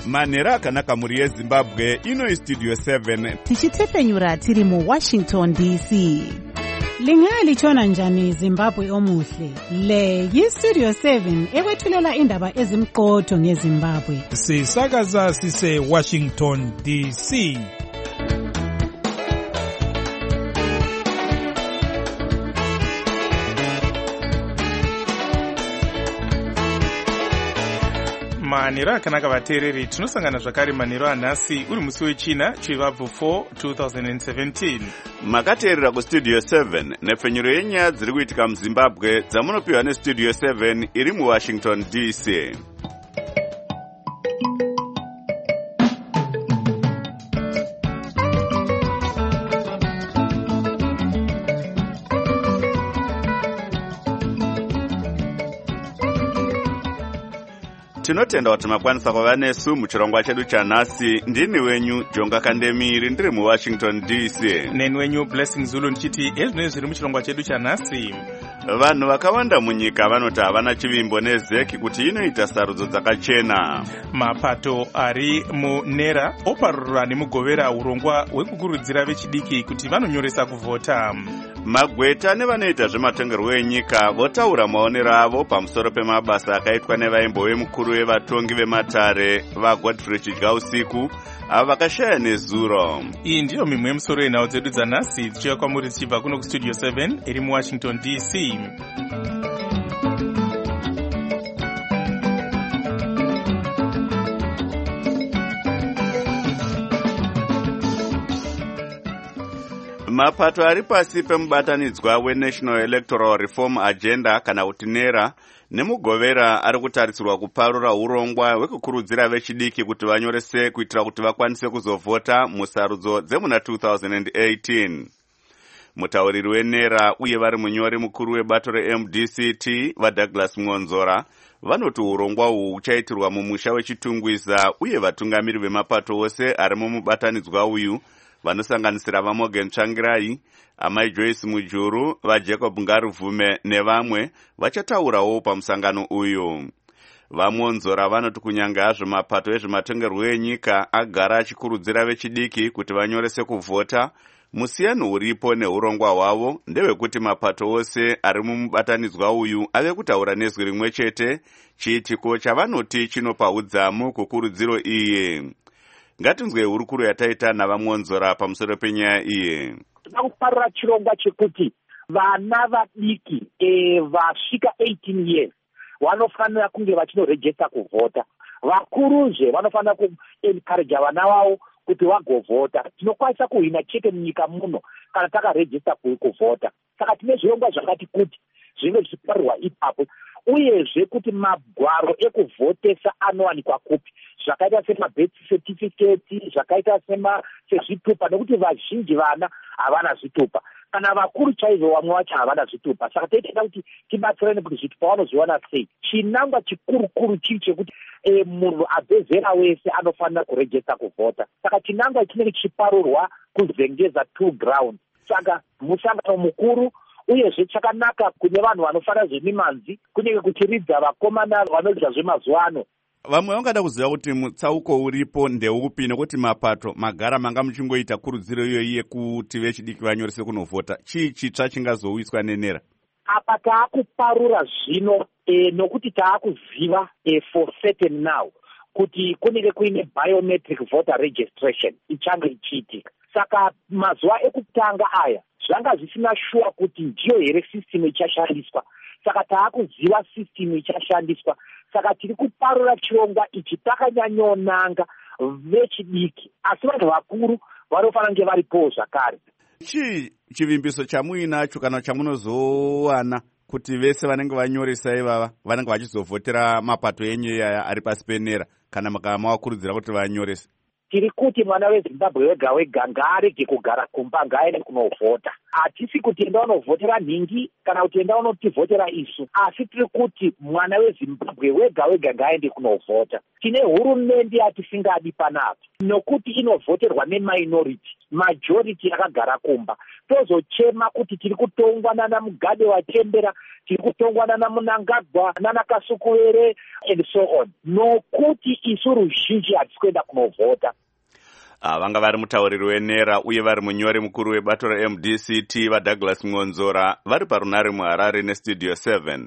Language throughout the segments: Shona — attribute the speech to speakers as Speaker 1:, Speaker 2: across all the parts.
Speaker 1: manhero akanaka mhuri yezimbabwe. Ino Studio 7
Speaker 2: tichitepfenyura tiri muWashington DC.
Speaker 3: Lingalitshona njani Zimbabwe omuhle? Le yiStudio 7 ekwethulela indaba ezimqotho ngeZimbabwe.
Speaker 4: Sisakaza sise Washington DC. Manhero akanaka vateereri, tinosangana zvakare manhero anhasi uri musi wechina chivabvu 4 2017.
Speaker 1: makateerera kuStudio 7 nepfenyuro yenyaya dziri kuitika muZimbabwe dzamunopiwa neStudio 7 iri muWashington DC. Tinotenda kuti makwanisa kuva nesu muchirongwa chedu chanhasi. Ndini wenyu Jonga Kandemiri, ndiri muWashington DC.
Speaker 4: Neni wenyu Blessing Zulu ndichiti ezvino zviri muchirongwa chedu chanhasi.
Speaker 1: Vanhu vakawanda munyika vanoti havana chivimbo nezeki kuti inoita sarudzo dzakachena.
Speaker 4: Mapato ari munera oparurura nemugovera urongwa hwekukurudzira vechidiki kuti vanonyoresa kuvhota.
Speaker 1: Magweta nevanoita zvematongerwo enyika votaura maonero avo pamusoro pemabasa akaitwa nevaimbo vemukuru wevatongi vematare vaGodfrey Chidyausiku avo vakashaya nezuro.
Speaker 4: Iyi ndiyo mimwe yemusoro yenhau dzedu dzanhasi dzichiuya kwamuri dzichibva kuno kuStudio 7 iri muWashington DC.
Speaker 1: Mapato ari pasi pemubatanidzwa weNational Electoral Reform Agenda kana kuti NERA nemugovera ari kutarisirwa kuparura urongwa hwekukurudzira vechidiki kuti vanyorese kuitira kuti vakwanise kuzovhota musarudzo dzemuna 2018. Mutauriri weNERA uye vari munyori mukuru webato reMDCT vaDouglas Mwonzora vanoti urongwa uhu uchaitirwa mumusha wechitungwiza uye vatungamiri vemapato ose ari mumubatanidzwa uyu vanosanganisira vaMorgan Tsvangirai, Amai Joyce Mujuru, vaJacob Ngaruvume nevamwe vachataurawo pamusangano uyu. Vamwonzora vanoti kunyanga hazvo mapato ezvematongerwo enyika agara achikurudzira vechidiki kuti vanyorese kuvhota, musiyano uripo neurongwa hwavo ndewekuti mapato ose ari mumubatanidzwa uyu ave kutaura nezwi rimwe chete, chiitiko chavanoti chinopa udzamu kukurudziro iyi. Ngatinzwe hurukuro yataita navamwonzora pamusoro penyaya iyi.
Speaker 5: Toda kuparura chirongwa chekuti vana vadiki vasvika 18 years vanofanira kunge vachinorejesta kuvhota. Vakuruzve vanofanira kuencourage vana vavo kuti vagovhota. Tinokwanisa kuhina chete munyika muno kana takarejesta kuvhota. Saka tine zvirongwa zvakati kuti zvinge zvichiparirwa ipapo, uyezve kuti magwaro ekuvhotesa anowanikwa kupi, zvakaita semabirth certificate, zvakaita sezvitupa, nekuti vazhinji vana havana zvitupa, kana vakuru chaizvo vamwe vacho havana zvitupa. Saka taitenda kuti tibatsirane kuti zvitupa vanozviwana sei. Chinangwa chikurukuru chiri chekuti munhu abve zera wese anofanira kurejesta kuvhota. Saka chinangwa chinenge chichiparurwa kuzengeza 2 ground. Saka musangano mukuru uyezve chakanaka kune vanhu vanofanira zvemimanzi kunenge kuchiridza vakomana vanoita zvemazuva ano.
Speaker 1: Vamwe vangada kuziva kuti mutsauko uripo ndeupi nekuti mapato magara manga muchingoita kurudziro iyoyi yekuti vechidiki vanyorese kunovhota. Chii chitsva chingazouyiswa neNERA?
Speaker 5: Apa taakuparura zvino nokuti taakuziva for certain now kuti kunenge kuine biometric voter registration ichange ichiitika. Saka mazuva ekutanga aya zvanga zvisina shuwa kuti ndiyo here system ichashandiswa. Saka taakuziva system ichashandiswa. Saka tiri kuparura chirongwa ichi takanyanyonanga vechidiki, asi vanhu vakuru vanofanira kunge varipo zvakare.
Speaker 1: Chii chivimbiso chamuinacho kana chamunozowana kuti vese vanenge vanyoresa ivava vanenge vachizovhotera mapato enyu iyaya ari pasi peNERA kana mavakurudzira kuti vanyorese?
Speaker 5: Tiri kuti mwana weZimbabwe wega wega ngaarege kugara kumba, ngaaende kunovhota. hatisi kuti enda unovhotera nhingi kana kuti enda unotivhotera isu, asi tiri kuti mwana wezimbabwe wega wega ngaaende kunovhota. Tine hurumende yatisingadi panapa nokuti inovhoterwa neminority, majority yakagara kumba. Tozochema kuti tiri kutongwa nana Mugabe watembera, tiri kutongwa nana Mnangagwa, nana Kasukuvere and so on, nokuti isu ruzhinji hatisi kuenda kunovhota.
Speaker 1: Vanga vari mutauriri wenera uye vari munyori mukuru webato reMDCT vaDouglas Ngonzora vari parunare muHarare neStudio 7.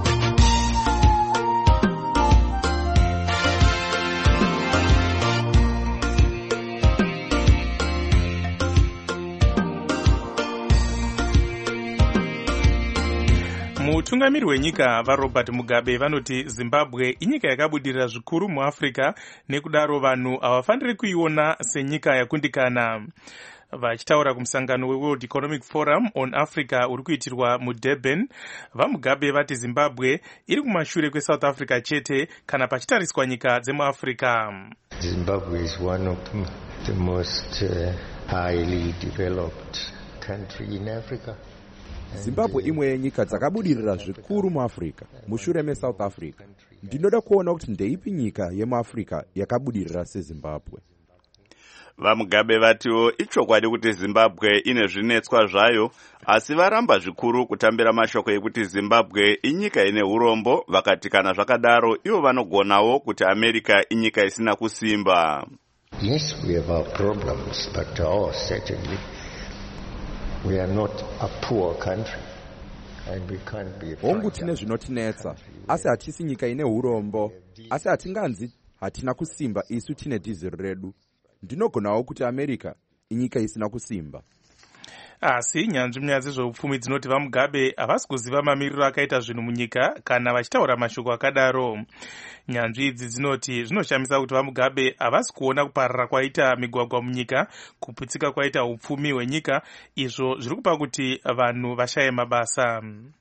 Speaker 4: Mutungamiri wenyika vaRobert Mugabe vanoti Zimbabwe inyika yakabudirira zvikuru muAfrica, nekudaro vanhu havafaniri kuiona senyika yakundikana. Vachitaura kumusangano weWorld Economic Forum on Africa uri kuitirwa muDurban, vaMugabe vati Zimbabwe iri kumashure kweSouth Africa chete kana pachitariswa nyika dzemuAfrica.
Speaker 6: Zimbabwe is one of the most highly developed country in Africa.
Speaker 7: Zimbabwe imwe yenyika dzakabudirira zvikuru muAfrica, mushure meSouth Africa. Ndinoda kuona kuti ndeipi nyika yemuAfrica yakabudirira seZimbabwe.
Speaker 1: VaMugabe vatiwo ichokwadi kuti Zimbabwe ine zvinetswa zvayo, asi varamba zvikuru kutambira mashoko ekuti Zimbabwe inyika ine urombo, vakati kana zvakadaro ivo vanogonawo kuti America inyika isina kusimba.
Speaker 6: Yes, we have our problems, but certainly we are not a poor country and we can't be a
Speaker 7: hongu tine zvinotinetsa, asi hatisi nyika ine urombo, asi hatinganzi hatina kusimba isu tine dhiziri redu. Ndinogonawo kuti America inyika isina kusimba.
Speaker 4: Asi nyanzvi munyaya dzezveupfumi dzinoti vaMugabe havasi kuziva mamiriro akaita zvinhu munyika kana vachitaura mashoko akadaro. Nyanzvi idzi dzinoti zvinoshamisa kuti vaMugabe havasi kuona kuparara kwaita migwagwa munyika, kuputsika kwaita upfumi hwenyika, izvo zviri kupa kuti vanhu vashaye mabasa.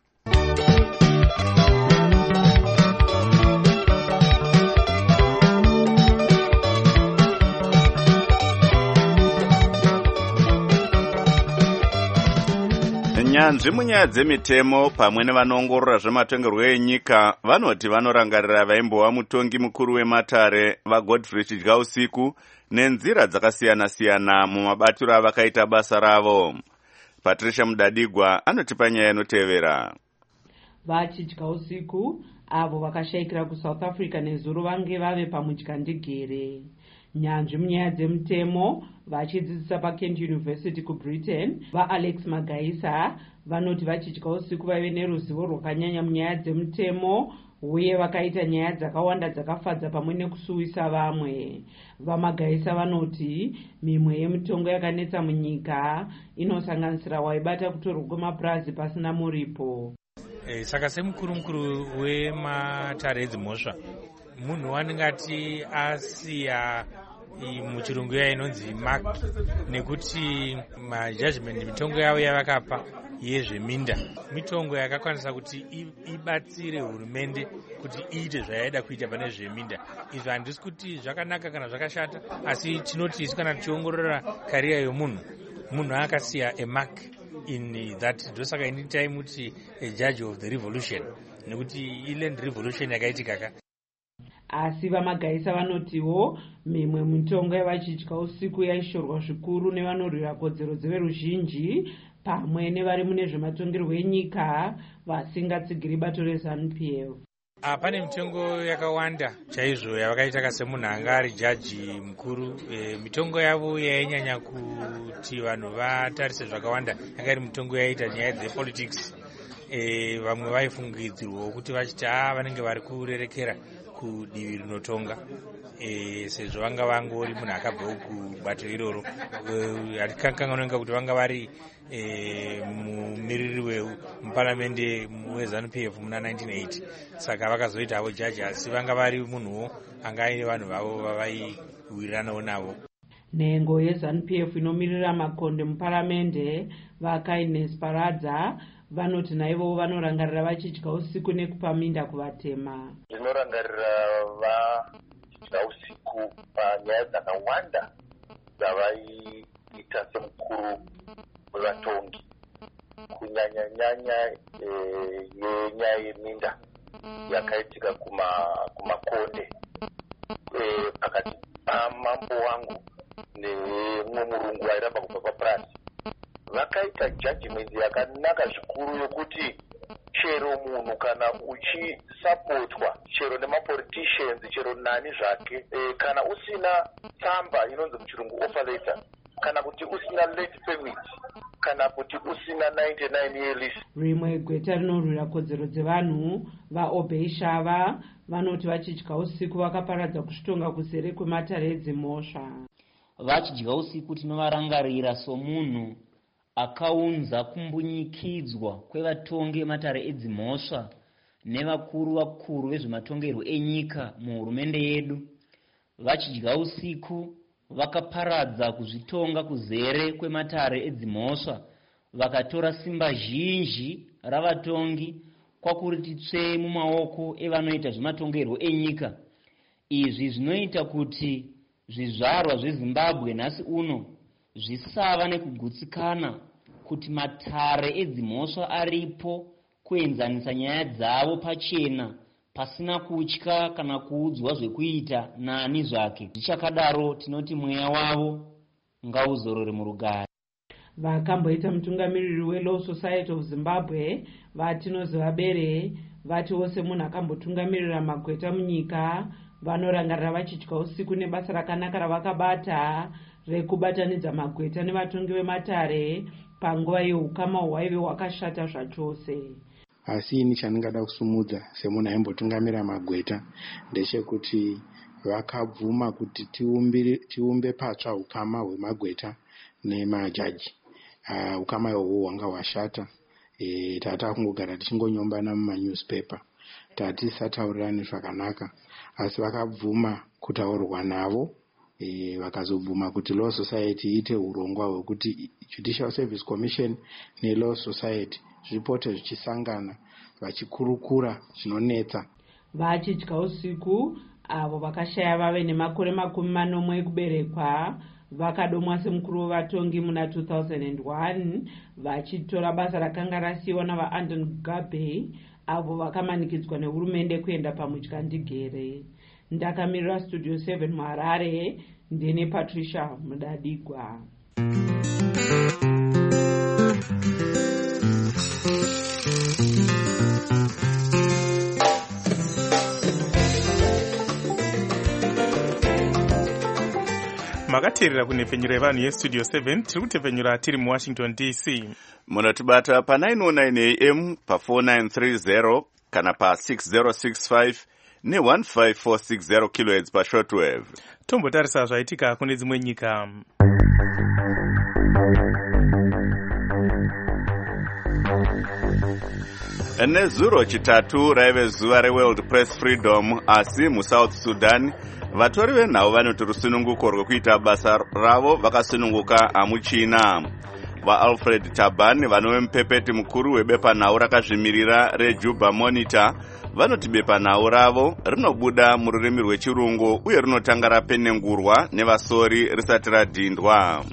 Speaker 1: Nyanzvi munyaya dzemitemo pamwe nevanoongorora zvematongerwo enyika vanoti vanorangarira vaimbova mutongi mukuru wematare vaGodfrey Chidyausiku nenzira dzakasiyana-siyana mumabatiro avakaita basa ravo. Patricia Mudadigwa anotipa nyaya inotevera.
Speaker 8: VaChidyausiku avo vakashayikira kuSouth Africa nezuro vange vave pamudyandigere. Nyanzvi munyaya dzemutemo vachidzidzisa paKent University kuBritain vaAlex Magaisa vanoti vaChidyausiku vaive neruzivo rwakanyanya munyaya dzemutemo uye vakaita nyaya dzakawanda dzakafadza pamwe nekusuwisa vamwe. VaMagaisa vanoti mimwe yemitongo yakanetsa munyika inosanganisira waibata kutorwa kwemapurazi pasina muripo.
Speaker 9: Saka semukuru wematare edzimhosva munhu waningati asiya muchirungu yayo inonzi mark, nekuti majudgment mitongo yavo yavakapa yezveminda mitongo yakakwanisa kuti ibatsire hurumende kuti iite zvayaida kuita pane zveminda. Izvo handisi kuti zvakanaka kana zvakashata, asi tinoti isu kana tichiongorora kariya yomunhu akasiya a mark in that. Ndosaka ini taimuti a judge of the revolution, nekuti iland revolution yakaitika ka.
Speaker 8: Asi vaMagaisa vanotiwo mimwe mitongo yavaChidyausiku yaishorwa zvikuru nevanorwira kodzero dzeveruzhinji pamwe nevari mune zvematongerwo enyika vasingatsigiri bato reZANU-PF.
Speaker 9: Pane mitongo yakawanda chaizvo yavakaita kasemunhu anga ari jaji mukuru. Mitongo yavo yainyanya kuti vanhu vatarise zvakawanda yanga iri mitongo yaita nyaya dzepolitics. Vamwe vaifungidzirwawo kuti vachiti vanenge vari kurerekera kudivi rinotonga, sezvo vanga vangori munhu akabva kubato iroro. Hatikanganonga kuti vanga vari mumiriri wemuparamende weZANU-PF muna 1980, saka vakazoita havo jaji, asi vanga vari munhuwo anga aine vanhu vavo vavaiwiriranawo navo.
Speaker 8: Nhengo yeZANU-PF inomirira makonde muparamende vaKindness Paradza vanoti naivo vanorangarira vaChidyausiku nekupa minda kuvatema.
Speaker 10: Ndinorangarira vaChidyausiku panyaya dzakawanda dzavaiita semukuru wevatongi. kunyanya yenyaya yeminda yakaitika kumakonde pakati pamambo wangu nemumwe murungu airamba kubva papurasi. Vakaita judgment yakanaka zvikuru yokuti chero munhu kana uchisapotwa chero nemapoliticians chero nani zvake kana usina tsamba inonzi muchirungu offer letter, kana kuti usina late permit, kana kuti usina 99 year lease.
Speaker 8: Rimwe gweta rinorwira kodzero dzevanhu vaObey Shava vanoti vachidya usiku vakaparadza kuzvitonga kuzere kwematare edzimhosva.
Speaker 11: Vachidya usiku tinovarangarira somunhu akaunza kumbunyikidzwa kwevatongi vematare edzimhosva nevakuru vezvematongerwo enyika muhurumende yedu. Vachidya usiku vakaparadza kuzvitonga kuzere kwematare edzimhosva, vakatora simba zhinji ravatongi kwakuriti tsve mumaoko evanoita zvematongerwo enyika. Izvi zvinoita kuti zvizvarwa zveZimbabwe nhasi uno zvisava nekugutsikana kuti matare edzimhosva aripo kuenzanisa nyaya dzavo pachena pasina kutya kana kuudzwa zvekuita nani zvake. Zvichakadaro tinoti mweya wavo ngauzorore murugare.
Speaker 8: Vakamboita mutungamiriri weLaw Society of Zimbabwe vatinoziva Bere vati wose munhu akambotungamirira magweta munyika vanorangarira vachidya usiku nebasa rakanaka ravakabata rekubatanidza magweta nevatongi vematare panguva yeukama hwaive hwakashata zvachose.
Speaker 12: Asi ini chandingada kusumudza semunhu aimbotungamira magweta ndechekuti vakabvuma kuti tiumbe patsva ukama hwemagweta nemajaji. Ukama ihwohwo hwanga hwashata. Tata kungogara tichingonyombana mumanewspaper, tatisataurirani zvakanaka, asi vakabvuma kutaurwa navo. Vakazobvuma kuti Law Society iite urongwa hwekuti Judicial Service Commission neLaw Society zvipote zvichisangana vachikurukura zvinonetsa.
Speaker 8: Vachidya usiku avo vakashaya vave nemakore 40 ekuberekwa vakadomwa semukuru wevatongi muna 2001 vachitora basa rakanga rasiyiwa navaAndon Mugabe avo vakamanikidzwa nehurumende kuenda pamutyandigere. Ndakamirira Studio 7 muHarare ndine Patricia Mudadigwa.
Speaker 4: Makateerera kunepfenyuro yevanhu yestudio 7 tiri kutepfenyura tiri muWashington DC.
Speaker 1: Munotibata pa 909 AM pa 4930 kana pa 6065 ne 15460 kHz pa shortwave.
Speaker 4: Tombotarisa zvaitika kune dzimwe nyika.
Speaker 1: Nezuro chitatu raive zuva reWorld Press Freedom, asi muSouth Sudan vatori venhau vanoti rusununguko rwekuita basa ravo vakasununguka hamuchina. VaAlfred Taban vanove mupepeti mukuru webepanhau rakazvimirira reJuba Monitor vanoti bepanhau ravo rinobuda mururimi rwechirungu uye rinotanga rapenengurwa nevasori risati radhindwa.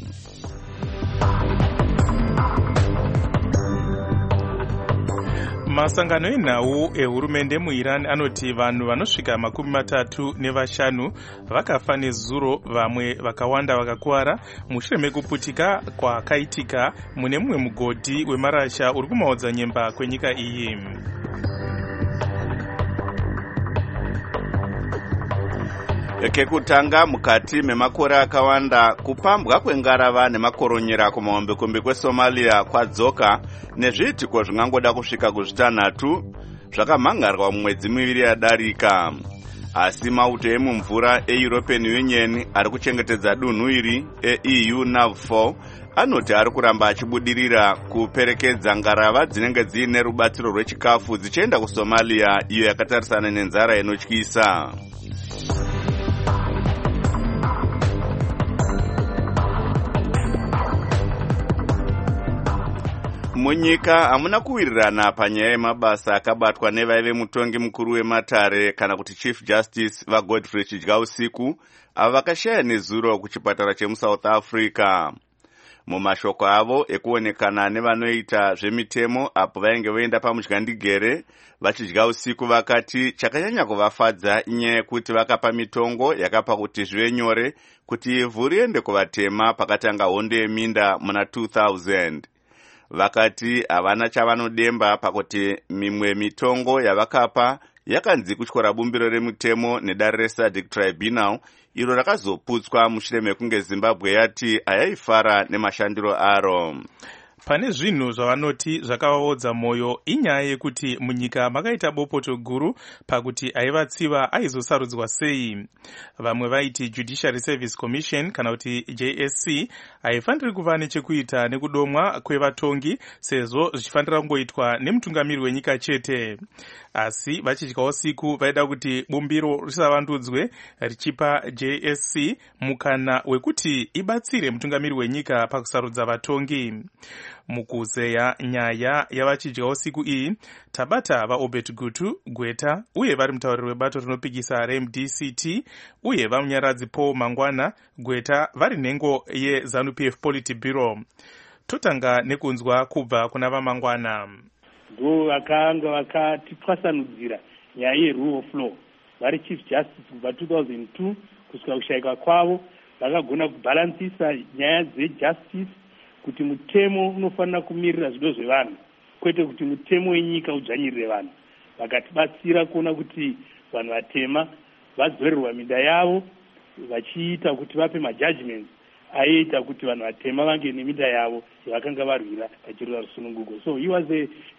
Speaker 4: Masangano enhau ehurumende muIran anoti vanhu vanosvika 35 vakafa nezuro, vamwe vakawanda vakakuwara mushure mekuputika kwakaitika mune mumwe mugodhi wemarasha uri kumaodzanyemba kwenyika iyi.
Speaker 1: Kekutanga mukati memakore akawanda kupambwa kwengarava nemakoronyera kumahombekombe kweSomalia kwadzoka nezviitiko zvingangoda kusvika kuzvitanhatu zvakamhangarwa mumwedzi miviri yadarika. Asi mauto emumvura eEuropean Union ari kuchengetedza dunhu iri EU NAV4 anoti ari kuramba achibudirira kuperekedza ngarava dzinenge dziine rubatsiro rwechikafu dzichienda kuSomalia iyo yakatarisana nenzara inotyisa. Munyika hamuna kuwirirana panyaya yemabasa akabatwa nevaive mutongi mukuru wematare kana kuti Chief Justice vaGodfrey Chidyausiku avo vakashaya nezuro kuchipatara chemuSouth Africa. mumashoko avo ekuonekana nevanoita zvemitemo apo vainge voenda pamudyandegere vachidya usiku, vakati chakanyanya kuvafadza inyaya yekuti vakapa mitongo yakapa kuti zvive nyore kuti ivhu riende kuvatema pakatanga hondo yeminda muna 2000. Vakati havana chavanodemba pakuti mimwe mitongo yavakapa yakanzi kutyora bumbiro remutemo nedare reSADC Tribunal, iro rakazoputswa mushure mekunge Zimbabwe yati hayaifara nemashandiro aro.
Speaker 4: Pane zvinhu zvavanoti zvakavaodza mwoyo inyaya yekuti munyika makaita bopoto guru pakuti aivatsiva aizosarudzwa sei. Vamwe vaiti Judiciary Service Commission kana kuti JSC haifaniri kuva nechekuita nekudomwa kwevatongi sezvo zvichifanira kungoitwa nemutungamiri wenyika chete. Asi vachidya usiku vaida kuti bumbiro risavandudzwe richipa JSC mukana wekuti ibatsire mutungamiri wenyika pakusarudza vatongi. Mukuzeya nyaya yavachidya usiku iyi tabata vaObert Gutu Gweta uye vari mutauriri webato rinopikisa reMDCT uye vamunyaradzi Paul Mangwana Gweta vari nhengo yeZANU-PF Politburo. Totanga nekunzwa kubva kuna vaMangwana.
Speaker 13: Ndo vakanga vakatipwasanudzira nyaya yerule of law vari chief justice kubva 2002 kusvika kushayika kwavo vakagona kubhalansisa nyaya dzejustice kuti mutemo unofanira kumirira zvido zvevanhu kwete kuti mutemo wenyika udzvanyirire vanhu. Vakatibatsira kuona kuti vanhu vatema vadzorerwa minda yavo vachiita kuti vape majudgments aiita kuti vanhu vatema vange neminda yavo yavakanga varwira pachirwira rusununguko. So he was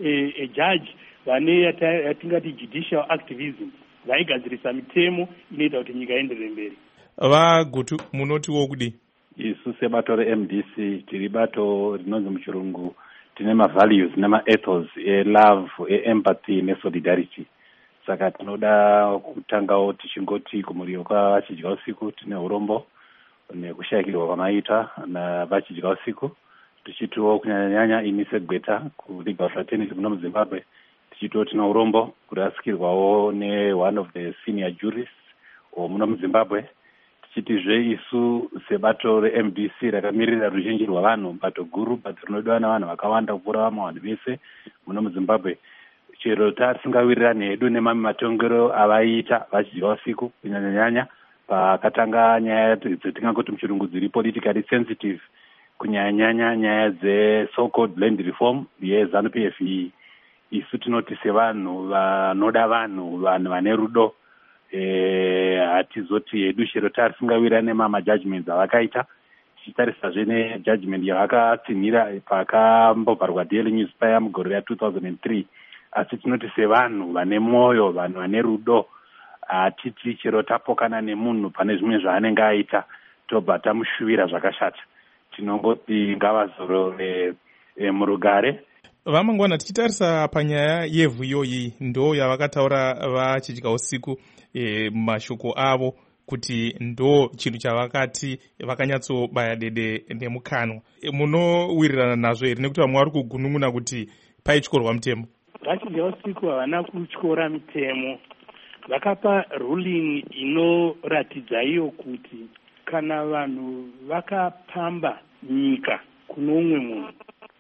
Speaker 13: a judge vane yatingati judicial activism vaigadzirisa mitemo inoita kuti nyika ienderere mberi.
Speaker 4: Vagutu munotiwo kudi?
Speaker 14: Isu sebato reMDC tiri bato rinonzi muchirungu tine mavalues nemaethos elove, empathy nesolidarity. Saka tinoda kutangawo tichingoti kumuriwo kwavachidya usiku tine urombo nekushayikirwa kwamaita navachidya usiku, tichitiwo kunyanyanya ini seGweta kuLegal Fraternity muno muZimbabwe tichitiwo tine urombo kurasikirwawo ne-one of the senior jurists muno muZimbabwe. Tichitizve isu sebato reMDC rakamirira ruzhinji rwavanhu, bato guru, bato rinodiwa navanhu vakawanda kupfuura vamwe vanhu vese muno muZimbabwe. Chero tasingawirirani hedu nemamwe matongero avaita vachidya usiku kunyanyanya pakatanga nyaya dzetingangoti muchirungu dziri politically sensitive, kunyanyanya nyaya dze-so-called land reform yeZANU-PF iyi. Isu tinoti sevanhu vanoda vanhu vane rudo, hatizoti hedu chero tasingawirirani nemamajudgments avakaita, tichitarisazve nejudgment yavakatsinhira pakambobharwa Daily Newspaper mugore ra2003. Asi tinoti sevanhu vane mwoyo, vanhu vane rudo, hatiti chero tapokana nemunhu pane zvimwe zvaanenge aita tobva tamushuvira zvakashata. Tinongoti ngavazorore murugare.
Speaker 4: Vamangwana, tichitarisa panyaya yevhu iyoyi ndo yavakataura vachidya usiku mumashoko avo kuti ndo chinhu chavakati vakanyatsobaya dede nemukanwa. Munowirirana nazvo here nekuti vamwe vari kugunun'una kuti paityorwa mutemo?
Speaker 13: Vachidya usiku havana kutyora mitemo. Vakapa ruling inoratidza iyo kuti kana vanhu vakapamba nyika kuno umwe munhu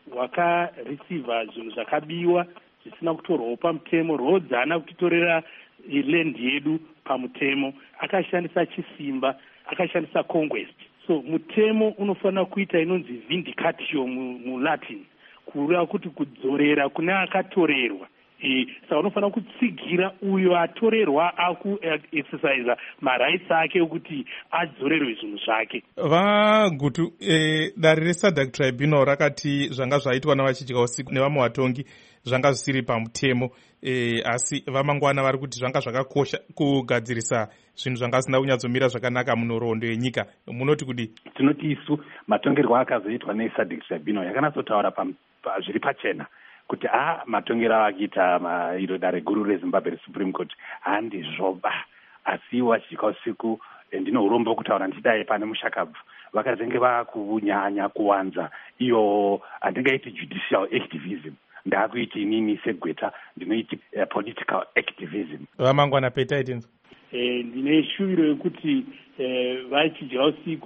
Speaker 13: wakareceiva zvinhu zvakabiwa zvisina kutorwawo pamutemo, rodzana kutitorera land yedu pamutemo, akashandisa chisimba, akashandisa conquest. So mutemo unofanira kuita inonzi vindicatio muLatin, kureva kuti kudzorera kune akatorerwa. Saka unofanira kutsigira uyo atorerwa akuexercise marights ake okuti adzorerwe zvinhu zvake.
Speaker 4: Vagutu, dare reSADC Tribunal rakati zvanga zvaitwa navachidya usiku nevamwe vatongi zvanga zvisiri pamutemo, asi vamangwana vari kuti zvanga zvakakosha kugadzirisa zvinhu zvanga zvisina kunyatsomira zvakanaka munhoroondo yenyika. Munoti kudi?
Speaker 14: Tinoti isu matongerwo akazoitwa neSADC Tribunal yakanatsotaura zviri pachena kuti matongero avakiita iro dare guru reZimbabwe reSupreme Court handizvoba, asi iwo vachidya usiku ndino urombo kutaura ndidai pane mushakabvu vakazenge vakunyanya kuwanza iyo handingaiti judicial activism, ndaakuiti inini seGweta ndinoiti political activism.
Speaker 4: Vamangwana peta itinzo
Speaker 13: ndine shuviro yekuti vachidya usiku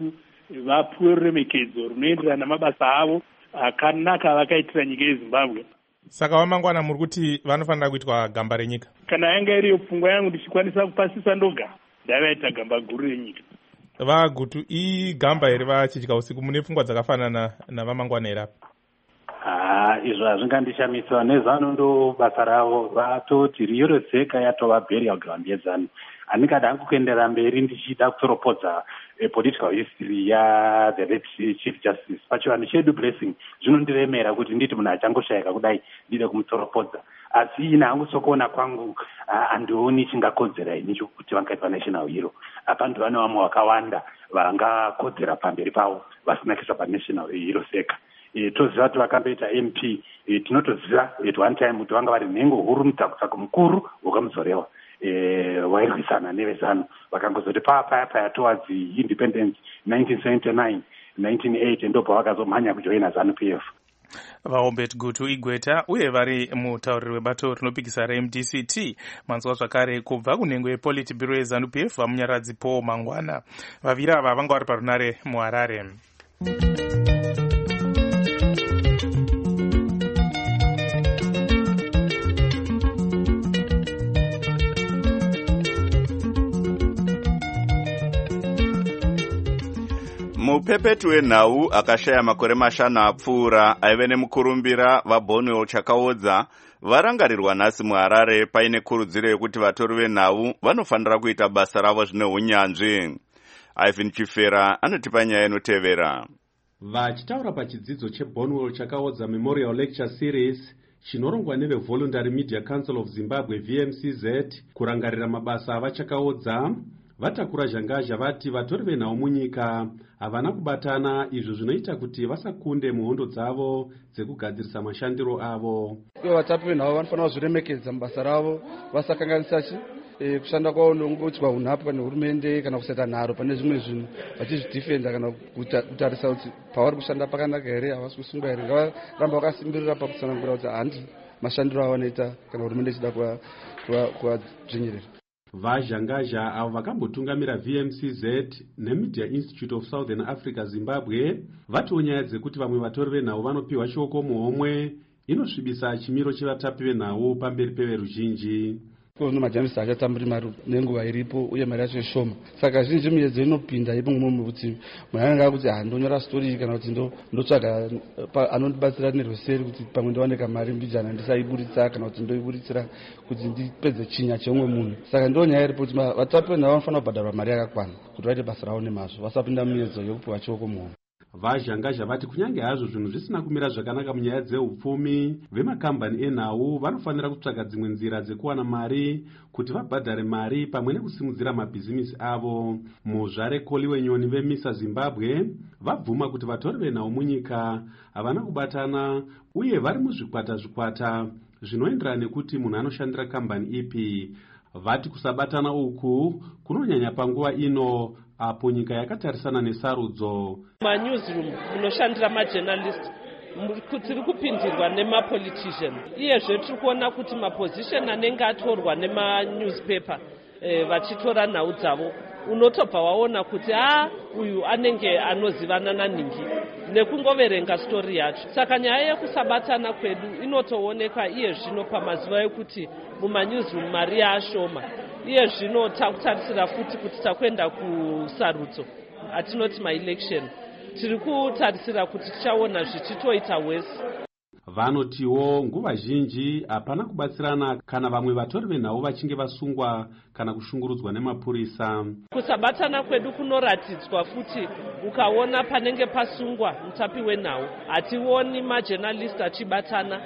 Speaker 13: vapuwe ruremekedzo runoenderana namabasa avo akanaka vakaitira nyika yezimbabwe.
Speaker 4: Saka Wamangwana muri kuti vanofanira kuitwa gamba renyika?
Speaker 13: Kana yanga iriyo pfungwa yangu ndichikwanisa kupasisa ndoga ndavaita gamba guru renyika.
Speaker 4: Vagutu igamba here vachidya usiku, mune pfungwa dzakafanana naVamangwana here apa?
Speaker 14: Izvo hazvingandishamisa. nezano ndo basa ravo. Vatoti riyo dzeka yatova burial ground yezano. Handingada hangu kuendera mberi ndichida kutsoropodza political history the late chief justice pachivanhu chedu Blessing. Zvinondiremera kuti nditi munhu achangoshayika kudai ndide kumutsoropodza, asi ine hangu sokuona kwangu handioni chingakodzera ini chokuti vangaitwa national hero. Apa ndivane vamwe vakawanda vangakodzera pamberi pavo vasina kuisa panational hero seka. Toziva kuti vakamboita MP, tinotoziva at one time kuti vanga vari nhengo huru, mutsakutsako mukuru wakamuzorewa wairwisana nevezano, vakangozoti paya towards independence 1979 1980 ndo pavakazomhanya kujoina ZANU PF.
Speaker 4: Vaombet Gutu Igweta uye vari mutauriri webato rinopikisa reMDCT. Manzwa zvakare kubva kunhengo yePolitburo yeZANU PF vamunyaradzi Paul Mangwana. Vaviri ava vanga vari parunare muHarare.
Speaker 1: Mupepeti wenhau akashaya makore 5 apfuura aive nemukurumbira vaBonwell Chakaodza varangarirwa nhasi muHarare paine kurudziro yekuti vatori venhau vanofanira kuita basa ravo zvine unyanzvi. Ivan Chifera anotipa nyaya inotevera.
Speaker 15: Vachitaura pachidzidzo cheBonwell Chakaodza Memorial Lecture Series chinorongwa neveVoluntary Media Council of Zimbabwe VMCZ kurangarira mabasa avachakaodza, vatakura zhangazha vati vatori venhau munyika havana kubatana, izvo zvinoita kuti vasakunde muhondo dzavo dzekugadzirisa mashandiro avo.
Speaker 16: Vatapi venhau vanofanira kuzviremekedza mabasa ravo, vasakanganisa kushanda kwavo nongotywa unhapwa nehurumende kana kusaita nharo pane zvimwe zvinhu, vachizvidhifenda kana kutarisa kuti pavari kushanda pakanaka here, havasi kusunga here. Ngavaramba vakasimbirira pakutsanangura kuti handi mashandiro avo anoita kana hurumende ichida kuvadzvinyirira.
Speaker 15: Vazhangazha avo vakambotungamira VMCZ neMedia Institute of Southern Africa Zimbabwe vatiwo nyaya dzekuti vamwe vatori venhau vanopiwa shoko muhomwe inosvibisa chimiro chevatapi venhau pamberi peveruzhinji.
Speaker 16: Kuno majamisa achatambiri mari nenguva iripo uye mari yacho shoma, saka zhinji miedzo inopinda ipo mumwe kuti munhu anenge kuti ndonyora story kana kuti ndotsvaga anondibatsira nerweseri kuti pamwe ndowanika mari mbijana ndisaiburitsa kana kuti ndoiburitsira kuti ndipedze chinya cheumwe munhu. Saka ndo nyaya iripo kuti vatapi venhau vanofanira kubhadharwa mari yakakwana kuti vaite basa ravo nemazvo, vasapinda miedzo yokupiwa choko muhomwe.
Speaker 15: Vazhangazha vati kunyange hazvo zvinhu zvisina kumira zvakanaka munyaya dzeupfumi, vemakambani enhau vanofanira kutsvaga dzimwe nzira dzekuwana mari kuti vabhadhare mari pamwe nekusimudzira mabhizimisi avo. Muzvare Koli wenyoni veMISA Zimbabwe vabvuma kuti vatori venhau munyika havana kubatana uye vari muzvikwata zvinoenderana nekuti munhu anoshandira kambani ipi. Vati kusabatana uku kunonyanya panguva ino apo nyika yakatarisana nesarudzo.
Speaker 17: Manewsroom munoshandira majournalist tiri kupindirwa nemapolitician, iyezve tiri kuona kuti maposition anenge atorwa nemanewspaper vachitora nhau dzavo, unotobva waona kuti uyu anenge anozivana naningi nekungoverenga stori yacho. Saka nyaya yekusabatana kwedu inotoonekwa iye zvino pamazuva ekuti mumanewsroom mari yaashoma. Iye zvino takutarisira futi kuti takwenda kusarudzo, atinoti maelection, tiri kutarisira kuti tichaona zvichitoita wese.
Speaker 15: Vanotiwo nguva zhinji hapana kubatsirana kana vamwe vatori venhau vachinge vasungwa kana kushungurudzwa nemapurisa.
Speaker 17: Kusabatana kwedu kunoratidzwa futi ukaona panenge pasungwa mutapi wenhau, hationi majournalist achibatana.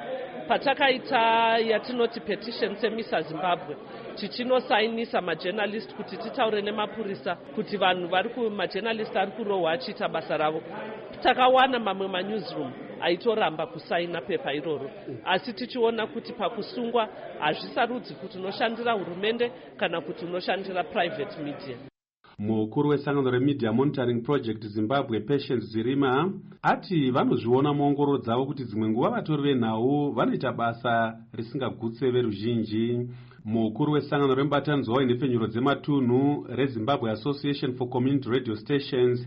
Speaker 17: Patakaita yatinoti petition seMISA Zimbabwe tichinosainisa majournalist kuti titaure nemapurisa kuti vanhu vari kumajournalist ari kurohwa achiita basa ravo, takawana mamwe manewsroom aitoramba kusaina pepa iroro, asi tichiona kuti pakusungwa hazvisarudzi kuti unoshandira hurumende kana kuti unoshandira private media.
Speaker 15: Mukuru wesangano reMedia Monitoring Project Zimbabwe Patience Zirima ati vanozviona muongororo dzavo kuti dzimwe nguva vatori venhau vanoita basa risingagutse veruzhinji. Mukuru wesangano rembatanidzwa wenhepfenyuro dzematunhu reZimbabwe Association for Community Radio Stations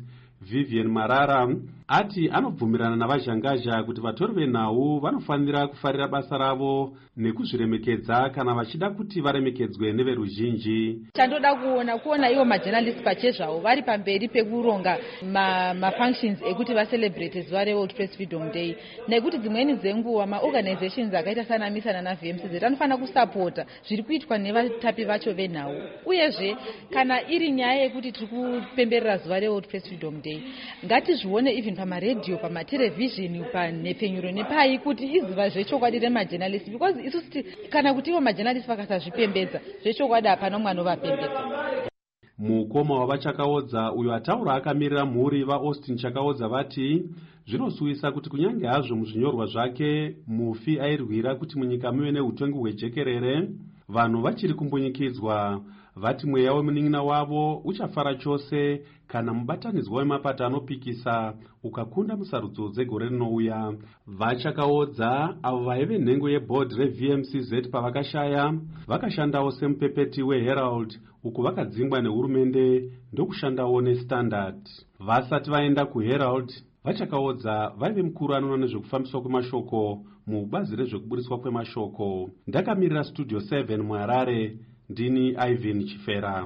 Speaker 15: Vivian Marara ati anobvumirana navazhangazha kuti vatori venhau vanofanira kufarira basa ravo nekuzviremekedza kana vachida kuti varemekedzwe neveruzhinji.
Speaker 18: Chandoda kuona ivo majournalist pachezvavo vari pamberi pekuronga mafunctions ekuti vacelebrate zuva reWorld Press Freedom Day, nekuti dzimweni dzenguva maorganizations akaita sana misana naVMCZ anofanira kusapota zviri kuitwa nevatapi vacho venhau. Uyezve kana iri nyaya yekuti tiri kupemberera zuva reWorld Press Freedom Day, ngatizvione even pamaredhiyo, pamatelevhizheni, panhepfenyuro nepai kuti izuva zvechokwadi remajournalist, because isusu kana kuti ivo majournalist vakasazvipembedza zvechokwadi hapana mwana ovapembedza.
Speaker 15: Mukoma wavachakaodza uyo ataura akamirira mhuri vaAustin Chakaodza vati zvinosuwisa kuti kunyange hazvo muzvinyorwa zvake mufi airwira kuti munyika muve neutongi hwejekerere, vanhu vachiri kumbunyikidzwa. Vati mweya wemunin'ina wavo uchafara chose kana mubatanidzwa wemapato anopikisa ukakunda musarudzo dzegore rinouya. Vachakaodza avo vaive nhengo yeboard reVMCZ pavakashaya vakashandawo semupepeti weHerald uku vakadzingwa nehurumende ndokushandawo neStandard. Vasati vaenda kuHerald, Vachakaodza vaive mukuru anoona nezvekufambiswa kwemashoko mubazi rezvekuburiswa kwemashoko. Ndakamirira Studio 7 muHarare, ndini Ivan Chifera.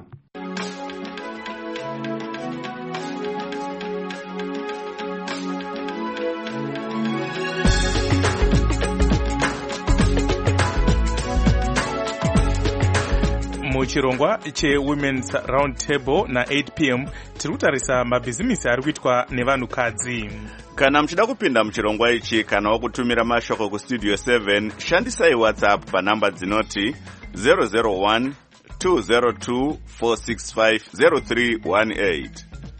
Speaker 4: Muchirongwa cheWomen's Round Table na 8 p.m. tiri kutarisa mabhizimisi ari kuitwa nevanhukadzi.
Speaker 1: Kana muchida kupinda muchirongwa ichi kana wakutumira mashoko kuStudio 7, shandisai WhatsApp panamba dzinoti 001 202 465 0318.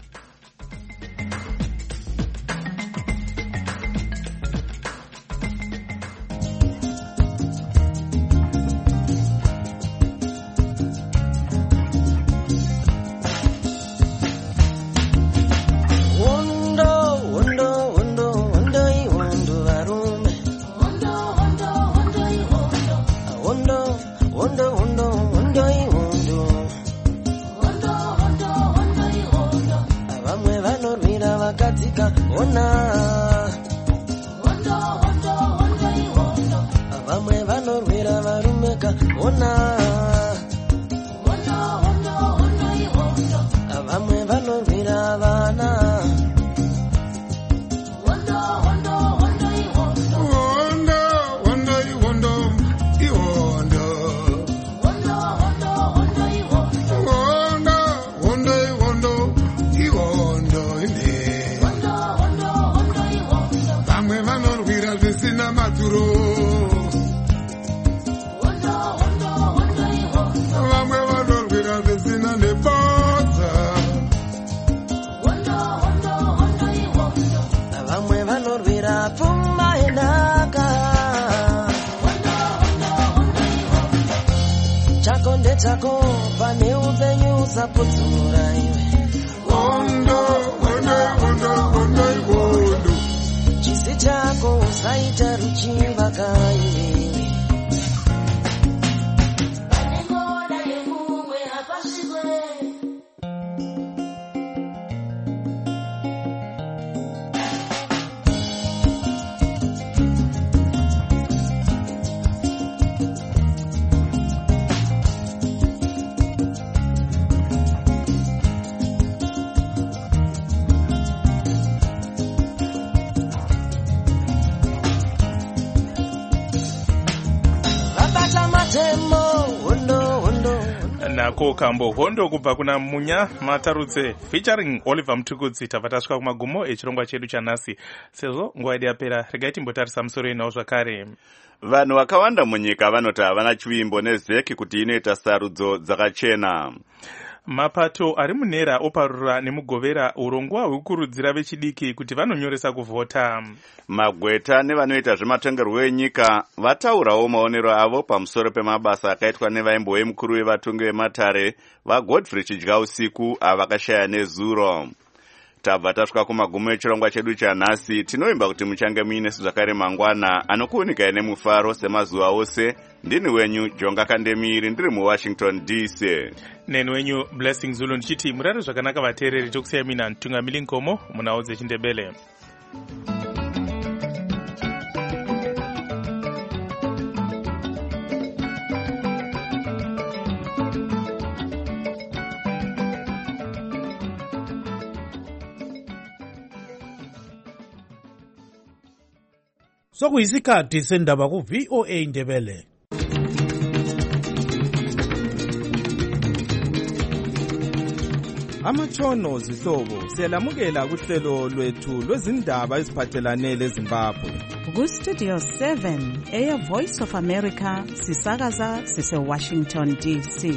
Speaker 19: Chako pane upenyu usapodzura iwe wondo chisi chako usaita ruchivaka iwe pane ngoda yemumwe hapasvikwe.
Speaker 4: Nako kambo hondo kubva kuna Munya Matarutse featuring Oliver Mtukudzi. Tabva tasvika kumagumo echirongwa chedu chanhasi. Sezvo nguva yedu yapera, regai timbotarisa musoro inawo zvakare.
Speaker 1: Vanhu vakawanda munyika vanoti havana chivimbo nezeki kuti inoita sarudzo dzakachena.
Speaker 4: Mapato ari munhera oparura nemugovera urongwa hwekukurudzira vechidiki kuti vanonyoresa kuvhota.
Speaker 1: Magweta nevanoita zvematongerwo enyika vataurawo maonero avo pamusoro pemabasa akaitwa nevaimbo mukuru wevatongi vematare vaGodfrey Chidyausiku avakashaya nezuro. tabva tasvika kumagumo echirongwa chedu chanhasi. Tinoimba kuti muchange muine zvakare mangwana anokuunikai nemufaro semazuva ose. Ndini wenyu Jonga Kandemiri, ndiri muWashington DC.
Speaker 4: Neni wenyu Blessing Zulu ndichiti murare zvakanaka vateereri. Tokusiyai mina Ntungamili Nkomo munhau dzechindebele.
Speaker 20: Sokuyisikhathi sendaba ku VOA Ndebele.
Speaker 21: Amatshono zihlobo siyalamukela kuhlelo lwethu lwezindaba eziphathelane leZimbabwe.
Speaker 2: Ku Studio 7 Air Voice of America sisakaza sise Washington DC.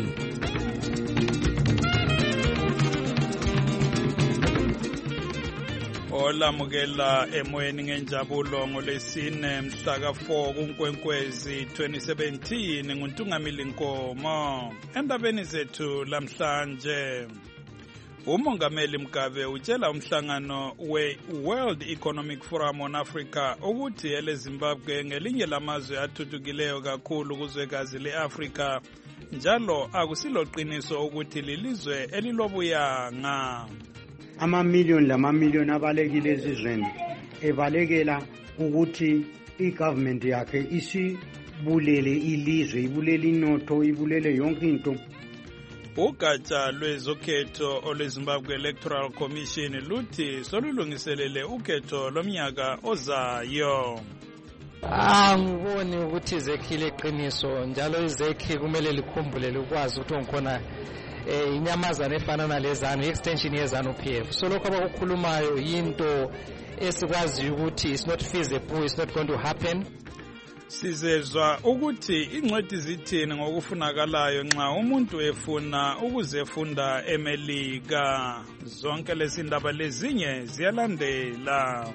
Speaker 22: Olamukela emoyeni ngenjabulo ngolesine mhla ka4 kuNkwenkwezi 2017 nguNtungamili Nkomo. Endabeni zethu lamhlanje, uMongameli Mugabe utshela umhlangano we-World Economic Forum on Africa ukuthi eleZimbabwe ngelinye lamazwe athuthukileyo kakhulu kuzwekazi le-Afrika, njalo akusilo qiniso ukuthi lilizwe elilobuyanga.
Speaker 23: Amamiliyoni lamamiliyoni abalekile ezizweni ebalekela ukuthi igovernment yakhe isibulele ilizwe, ibulele inotho, ibulele yonke into.
Speaker 22: Ugatsha lwezokhetho olweZimbabwe Electoral Commission luthi solulungiselele ukhetho lomnyaka ozayo.
Speaker 24: Angiboni ukuthi izekhile iqiniso, njalo izekhi kumele likhumbule likwazi ukuthi ongikhona inyamazana efana nalezana extension yezana PF. So lokho abakukhulumayo into esikwazi ukuthi it's not feasible, it's not going to happen.
Speaker 22: Sizezwa ukuthi ingcwadi zithini ngokufunakalayo nxa umuntu efuna ukuzefunda eMelika. Zonke lezi ndaba lezinye ziyalandela.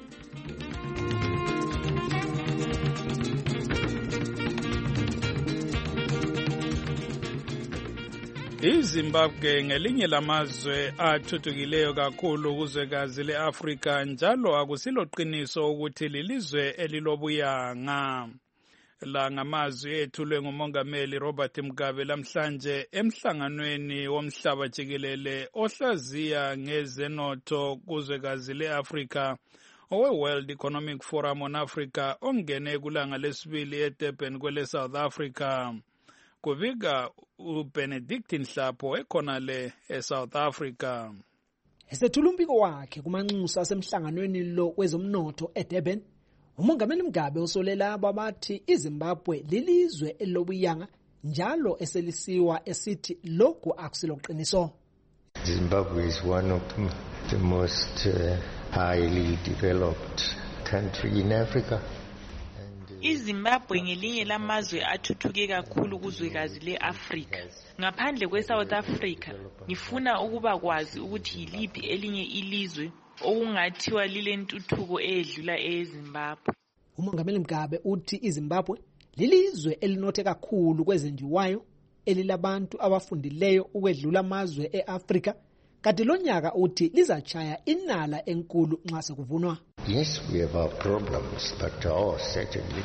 Speaker 22: iZimbabwe ngelinye lamazwe athuthukileyo kakhulu kuzwekazi le-Afrika, njalo akusilo qiniso ukuthi lilizwe elilobuyanga. La ngamazwi ethulwe nguMongameli Robert Mugabe lamhlanje emhlanganweni womhlaba jikelele ohlaziya ngezenotho kuzwekazi le-Afrika owe-World Economic Forum on Africa ongene kulanga lesibili eDurban kwele South Africa. Kuvika uBenedict Nhlapho ekhonale eSouth Africa.
Speaker 25: Esethula umbiko wakhe kumanxusa asemhlanganweni lo wezomnotho eDurban, uMongameli Mugabe usolela abathi iZimbabwe lilizwe elobuyanga njalo eselisiwa esithi lokhu akusilo qiniso.
Speaker 6: Zimbabwe is one of the most highly developed country in Africa.
Speaker 26: iZimbabwe ngelinye lamazwe athuthuke kakhulu kuzwekazi le-Afrika. Ngaphandle kweSouth Africa, ngifuna ukuba kwazi ukuthi yiliphi elinye ilizwe okungathiwa lilentuthuko edlula eZimbabwe.
Speaker 25: uMongameli Mugabe uthi iZimbabwe lilizwe elinothe kakhulu kwezenjiwayo, elilabantu abafundileyo ukwedlula amazwe eAfrika, kanti lonyaka uthi lizachaya inala enkulu nxa sekuvunwa.
Speaker 6: Yes, we have our problems, but certainly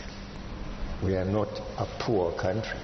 Speaker 6: we are not a poor country.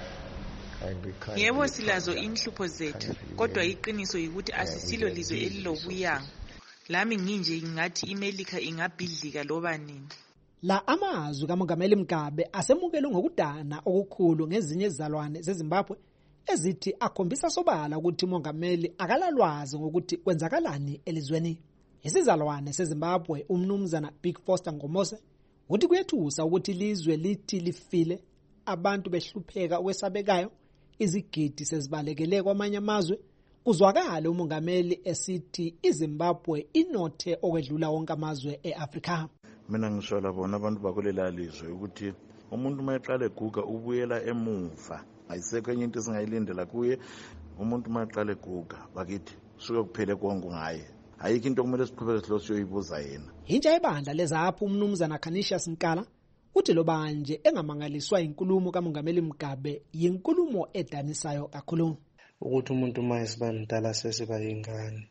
Speaker 26: Yebo silazo inhlupho zethu, kodwa iqiniso ukuthi asisilo lizwe elilobuyanga. Lami nginje ngathi iMelika ingabhidlika loba nini.
Speaker 25: La amazwi kaMongameli Mugabe asemukele ngokudana okukhulu ngezinye izalwane zeZimbabwe ezithi akhombisa sobala ukuthi uMongameli akalalwazi ngokuthi kwenzakalani elizweni. Isizalwane seZimbabwe umnumzana Big Foster Ngomose uthi kuyethusa ukuthi ilizwe lithi lifile, abantu behlupheka okwesabekayo, izigidi sezibalekele kwamanye amazwe, kuzwakala uMongameli esithi iZimbabwe inothe okwedlula wonke amazwe eAfrika.
Speaker 27: Mina ngishola bona abantu bakulela lizwe ukuthi umuntu mayeqala eguga ubuyela emuva, ayisekho enye into esingayilindela kuye. Umuntu mayeqala eguga bakithi suke kuphele konke ngaye, ayikho into kumele siqhubeke sihlose yoyibuza yena.
Speaker 25: Intsha ebandla lezapho umnumzana Canisius Nkala uthi lo banje engamangaliswa inkulumo kaMongameli Mugabe yinkulumo edanisayo kakhulu.
Speaker 28: Ukuthi umuntu mayesiba mdala sesiba yingane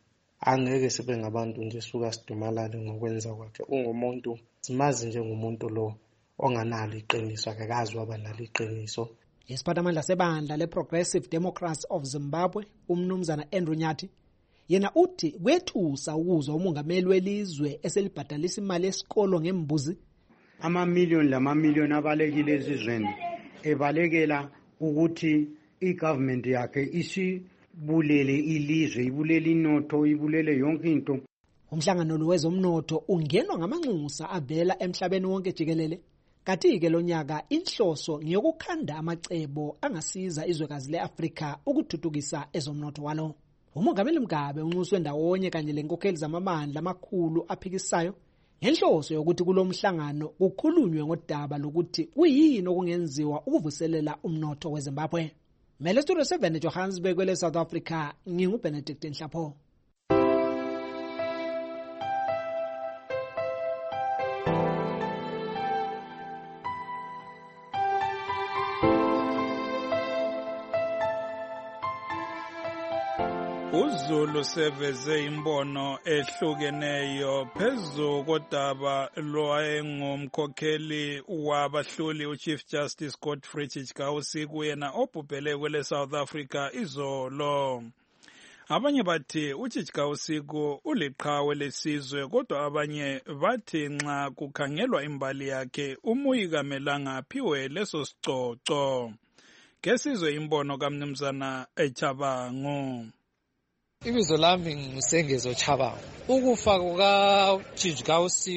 Speaker 3: angeke sibe ngabantu nje suka sidumalale ngokwenza kwakhe. Ungumuntu simazi njengomuntu lo onganalo iqiniso, akakazi waba nalo iqiniso.
Speaker 25: Isiphathamandla sebandla le-Progressive Democrats of Zimbabwe, umnumzana Andrew Nyathi, yena uthi kwethusa ukuzwa umongameli welizwe eselibhadalisa imali yesikolo ngembuzi.
Speaker 23: Amamiliyoni lamamiliyoni abalekile ezizweni ebalekela ukuthi i-government yakhe isibulele ilizwe, ibulele inotho, ibulele yonke into.
Speaker 25: Umhlangano lo wezomnotho ungenwa ngamanxusa avela emhlabeni wonke jikelele. Kanti-ke lo nyaka inhloso ngiyokukhanda amacebo angasiza izwekazi le-Afrika ukuthuthukisa ezomnotho walo. Umongameli Mugabe unxuswe ndawonye kanye lenkokheli zamabandla amakhulu aphikisayo ngenhloso yokuthi kulo mhlangano kukhulunywe ngodaba lokuthi kuyini okungenziwa ukuvuselela umnotho weZimbabwe. Mele Studio 7 Johannesburg kwele South Africa, nginguBenedict Nhlapho.
Speaker 22: uZulu seveze imbono ehlukeneyo phezu kodaba lwayengumkhokheli wabahluli uChief Justice Godfrey Chijikausi kuyena obhubhele kwele South Africa izolo. Abanye bathi uChijikausi uliqhawe lesizwe, kodwa abanye bathi nxa kukhangelwa imbali yakhe umuyikamelanga aphiwe leso sicoco. Kesizwe imbono kaMnumzana eChabangu.
Speaker 24: Ibizo lami nguSengezo Chabangu. Ukufa kukaChijikausi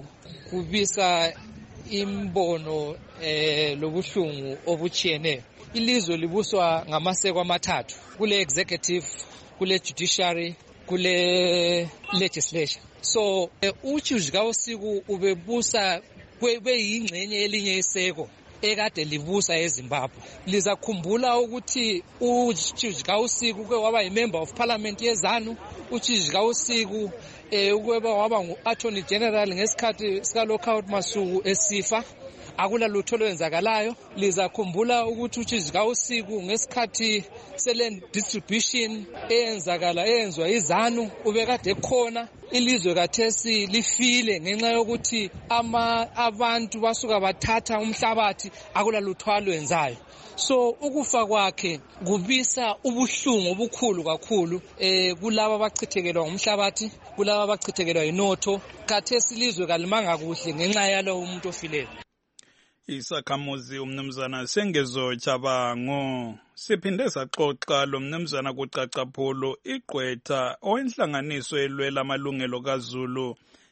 Speaker 24: kubisa imbono lobuhlungu obuchiyene. Ilizwe libuswa ngamaseko amathathu, kule executive, kule judiciary, kule legislature. So uChijikausi ubebusa kweyingxenye elinye iseko ekade libusa eZimbabwe. Lizakhumbula ukuthi uChijikausi uke waba yimember of parliament yeZANU, uChijikausi uke waba ngu-attorney general ngesikhathi sika Lockout Masuku esifa. Akula lutho lwenzakalayo. Lizakhumbula ukuthi uChijikausi ngesikhathi sele distribution eyenzwa iZANU ubekade khona. Ilizwe kathesi lifile ngenxa yokuthi abantu basuka bathatha umhlabathi, akula lutho alwenzayo. So ukufa kwakhe kubisa ubuhlungu obukhulu kakhulu kulabo abachithekelwa umhlabathi, kulabo abachithekelwa inotho. Kathesi ilizwe kalimanga kuhle ngenxa yalo umuntu ofileyo.
Speaker 22: Isakhamuzi umnumzana Sengezo Chabangu. Siphinde saxoxa lo mnumzana kuCacapholo igqwetha owenhlanganiso elwela amalungelo kaZulu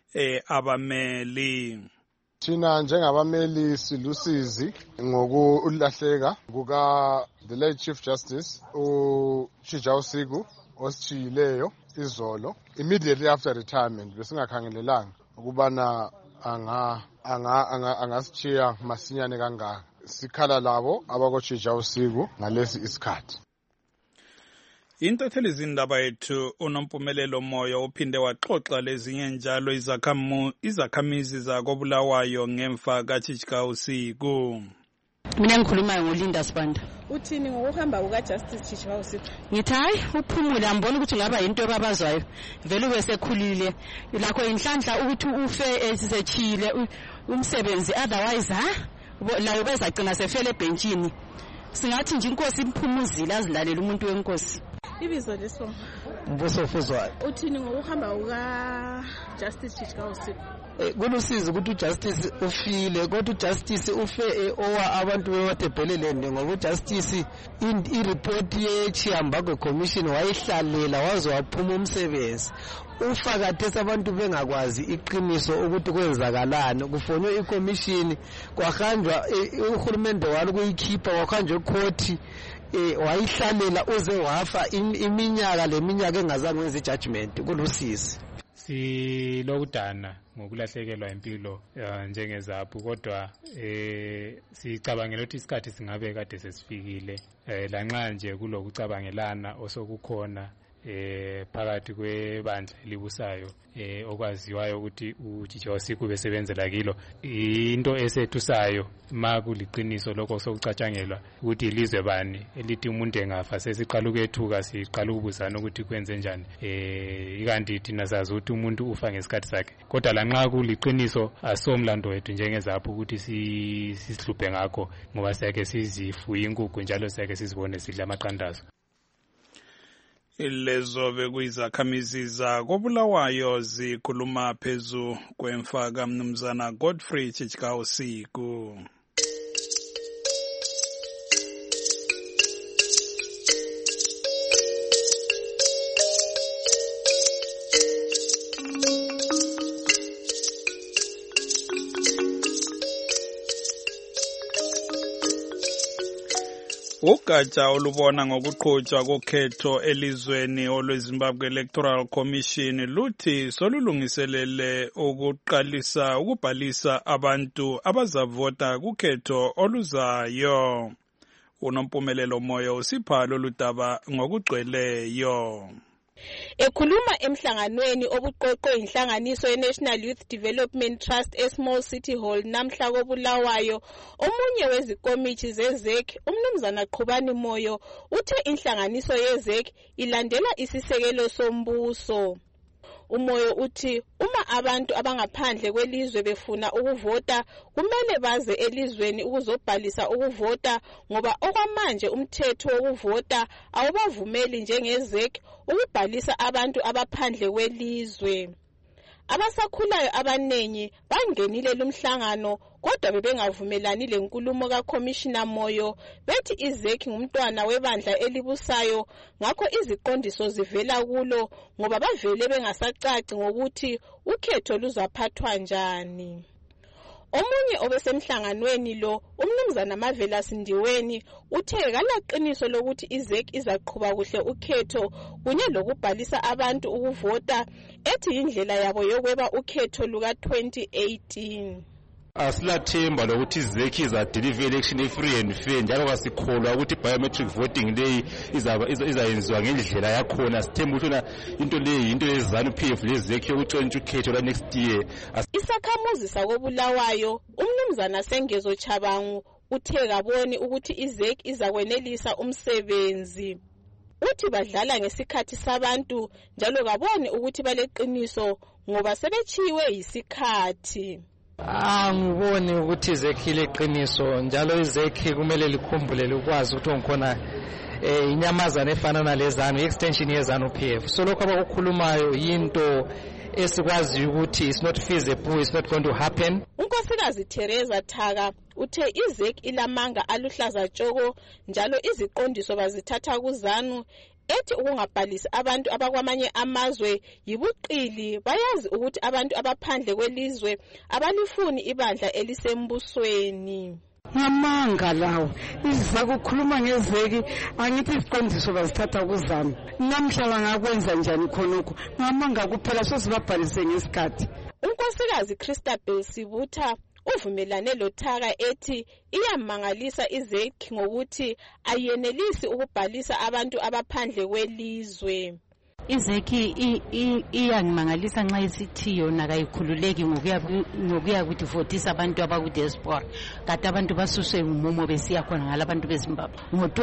Speaker 22: abameli.
Speaker 5: Thina njengabameli silusizi ngokulahleka kuka the late Chief Justice uChijikausi ositshiyileyo izolo immediately after retirement. Besingakhangelelanga ukubana angasitshiya masinyane kangaka. Sikhala labo abakoChijikausi ngalesi isikhathi.
Speaker 22: Intatheli zindaba yethu uNompumelelo Moyo uphinde waxoxa lezinye njalo izakhamizi zakobulawayo ngemfa kaChijikausi.
Speaker 7: Mina ngikhuluma ngoLinda Sibanda.
Speaker 9: Uthini ngokuhamba kukaJustice Chijikausi?
Speaker 7: Ngithi hayi uphumule, ambona ukuthi ngaba into ebabazwayo. Vele ubesekhulile lakho inhlanhla ukuthi ufe esechile umsebenzi, otherwise lawo bezagcina sefele ebhenjini. Singathi nje inkosi imphumuzile azilalela umuntu wenkosi.
Speaker 9: Ibizo leso
Speaker 7: Mbuso Fuzwayo.
Speaker 9: Uthini ngokuhamba kukaJustice Chijikausi?
Speaker 7: Kulusizi ukuthi uJustice ufile, kodwa uJustice ufe owa abantu bewathebhelelende ngoba uJustice ireport yeChiambagwe Commission wayihlalela waze waphuma umsebenzi. Ufa kathesi abantu bengakwazi iqiniso ukuthi kwenzakalani. Kufonwe iCommission, kwahanjwa uhulumende walo kuyikhipha, kwahanjwa ecourt wayihlalela uze wafa iminyaka leminyaka engazange wenze judgment. Kulusizi
Speaker 10: silokudana ngokulahlekelwa impilo njengezaphu, kodwa sicabangela ukuthi isikhathi singabe kade sesifikile lanxa nje kulokucabangelana osokukhona phakathi kwebandla elibusayo okwaziwayo ukuthi uJiji Usiku besebenzela kilo. Into esethusayo ma kuliqiniso lokho sokucatshangelwa ukuthi ilizwe bani elithi umuntu engafa sesiqala ukethuka siqala ukubuzana ukuthi kwenze njani. Ikanti thina sazi ukuthi umuntu ufa ngesikhathi sakhe. Kodwa lanxa kuliqiniso asomlando wethu njengezapho ukuthi sihluphe ngakho ngoba siyake sizifuye inkukhu njalo siyake sizibone sidla amaqandazo.
Speaker 22: Ilezo bekuyizakhamizi zakobulawayo zikhuluma phezu kwemfa kaMnumzana Godfrey Chicika Usiku. Ugatsha olubona ngokuqhutshwa kokhetho elizweni olweZimbabwe Electoral Commission luthi solulungiselele ukubhalisa abantu abazavota kukhetho oluzayo. Unompumelelo Moyo usipha lolu daba ngokugcweleyo.
Speaker 9: Ekhuluma emhlanganweni obuqoqwe inhlanganiso yeNational Youth Development Trust eSmall City Hall namhla koBulawayo, omunye wezikomithi zeZEC uMnumzana Qhubani Moyo uthe inhlanganiso yeZEC ilandela isisekelo sombuso. Umoyo uthi uma abantu abangaphandle kwelizwe befuna ukuvota kumele baze elizweni ukuzobhalisa ukuvota ngoba okwamanje umthetho wokuvota awubavumeli njengeZEC ukubhalisa abantu abaphandle kwelizwe. Abasakhulayo abanengi bangenile lumhlangano kodwa bebengavumelani lenkulumo kaCommissioner Moyo bethi iZEC ngumntwana webandla elibusayo ngakho iziqondiso zivela kulo ngoba bavele bengasacaci ngokuthi ukhetho luzaphathwa njani. Omunye obesemhlanganweni lo uMnumzana Mavela Sindiweni uthe kalaqiniso lokuthi iZEC izaqhubha kuhle ukhetho kunye lokubhalisa abantu ukuvota ethi indlela yabo yokweba ukhetho luka 2018.
Speaker 8: Asilathemba lokuthi iZEC izadeliver election efree and fair njalo kasikholwa ukuthi biometric voting leyi izayenziwa ngendlela yakhona. Sithemba ukuthi into leyi into yeZANU-PF leZEC yokutshontshwa ukhetho la next year.
Speaker 9: Isakhamuzi sakobulawayo uMnumzana Sengezo Chabangu uthe kaboni ukuthi iZEC izakwenelisa umsebenzi. Uthi badlala ngesikhathi sabantu njalo kaboni ukuthi baleqiniso ngoba sebechiwe isikhathi.
Speaker 24: Angiboni ukuthi iZEC ileqiniso njalo iZEC kumele likhumbule ukwazi ukuthi onkhona inyamazana efana nalezanu extension yeZANU-PF. So lokho abakukhulumayo into esikwazi ukuthi it's not feasible, it's not going to happen.
Speaker 9: Unkosikazi Teresa Thaka uthe iZEC ilamanga aluhlaza tshoko njalo iziqondiso bazithatha kuZANU ethi ukungabhalisi abantu abakwamanye amazwe yibuqili. Bayazi ukuthi abantu abaphandle kwelizwe abalifuni ibandla elisembusweni.
Speaker 11: Ngamanga lawo izakukhuluma ngeZEC angithi isiqondiso bazithatha kuZANU. Namhla bangakwenza njani khonokho? Ngamanga kuphela sosibabhalise ngesikhathi.
Speaker 9: Unkosikazi Christabel Sibutha uvumelane loThaka ethi iyamangalisa iZEC ngokuthi ayenelisi ukubhalisa abantu abaphandle kwelizwe.
Speaker 12: iZEC iyangimangalisa nxa isithi yona kayikhululeki ngokuya ukuthi votisa abantu abakudiaspora. Kade abantu basuswe umumo besiya khona ngalabantu beZimbabwe.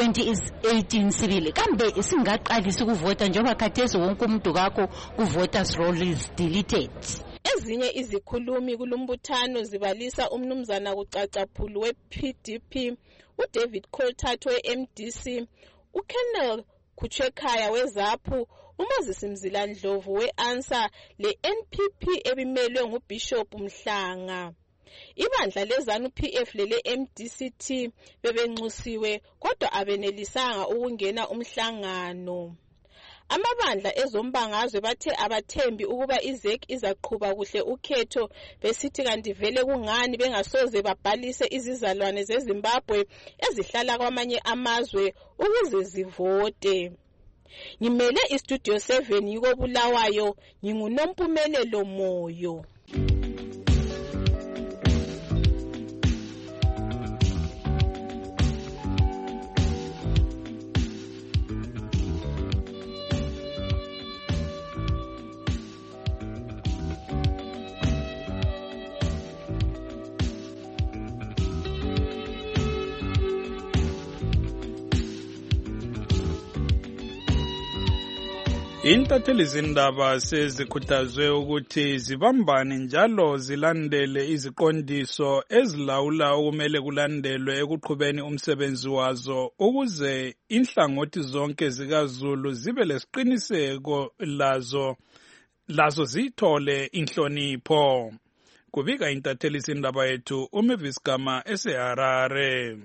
Speaker 12: Ngo-2018 sibili kambe singaqalisa ukuvota njengoba khathesi wonke umuntu kakho ku-voters roll is deleted.
Speaker 9: Ezinye izikhulumi kulumbuthano zibalisa uMnumzana Kucacaphulu we-PDP, uDavid Coltart we-MDC, uKennel Kuchwekhaya weZAPU, uMoses Mzilandlovu we-ANSA le-NPP ebimelwe nguBishop Mhlanga. Ibandla leZANU-PF lele-MDCT bebenxusiwe kodwa abenelisanga ukungena umhlangano. Amabandla ezombangazwe bathe abathembi ukuba iZEC izaqhubha kuhle ukhetho besithi kanti vele kungani bengasoze babhalise izizalwane zeZimbabwe ezihlala kwamanye amazwe ukuze zivote. Ngimele iStudio 7 yikobulawayo, nginguNompumelelo Moyo.
Speaker 22: Intatheli zindaba sezikhuthazwe ukuthi zibambane njalo zilandele iziqondiso ezilawula okumele kulandelwe ekuqhubeni umsebenzi wazo ukuze inhlangothi zonke zikaZulu zibe lesiqiniseko lazo zithole inhlonipho. Kubika intatheli zindaba yethu uMavis Gama eseHarare.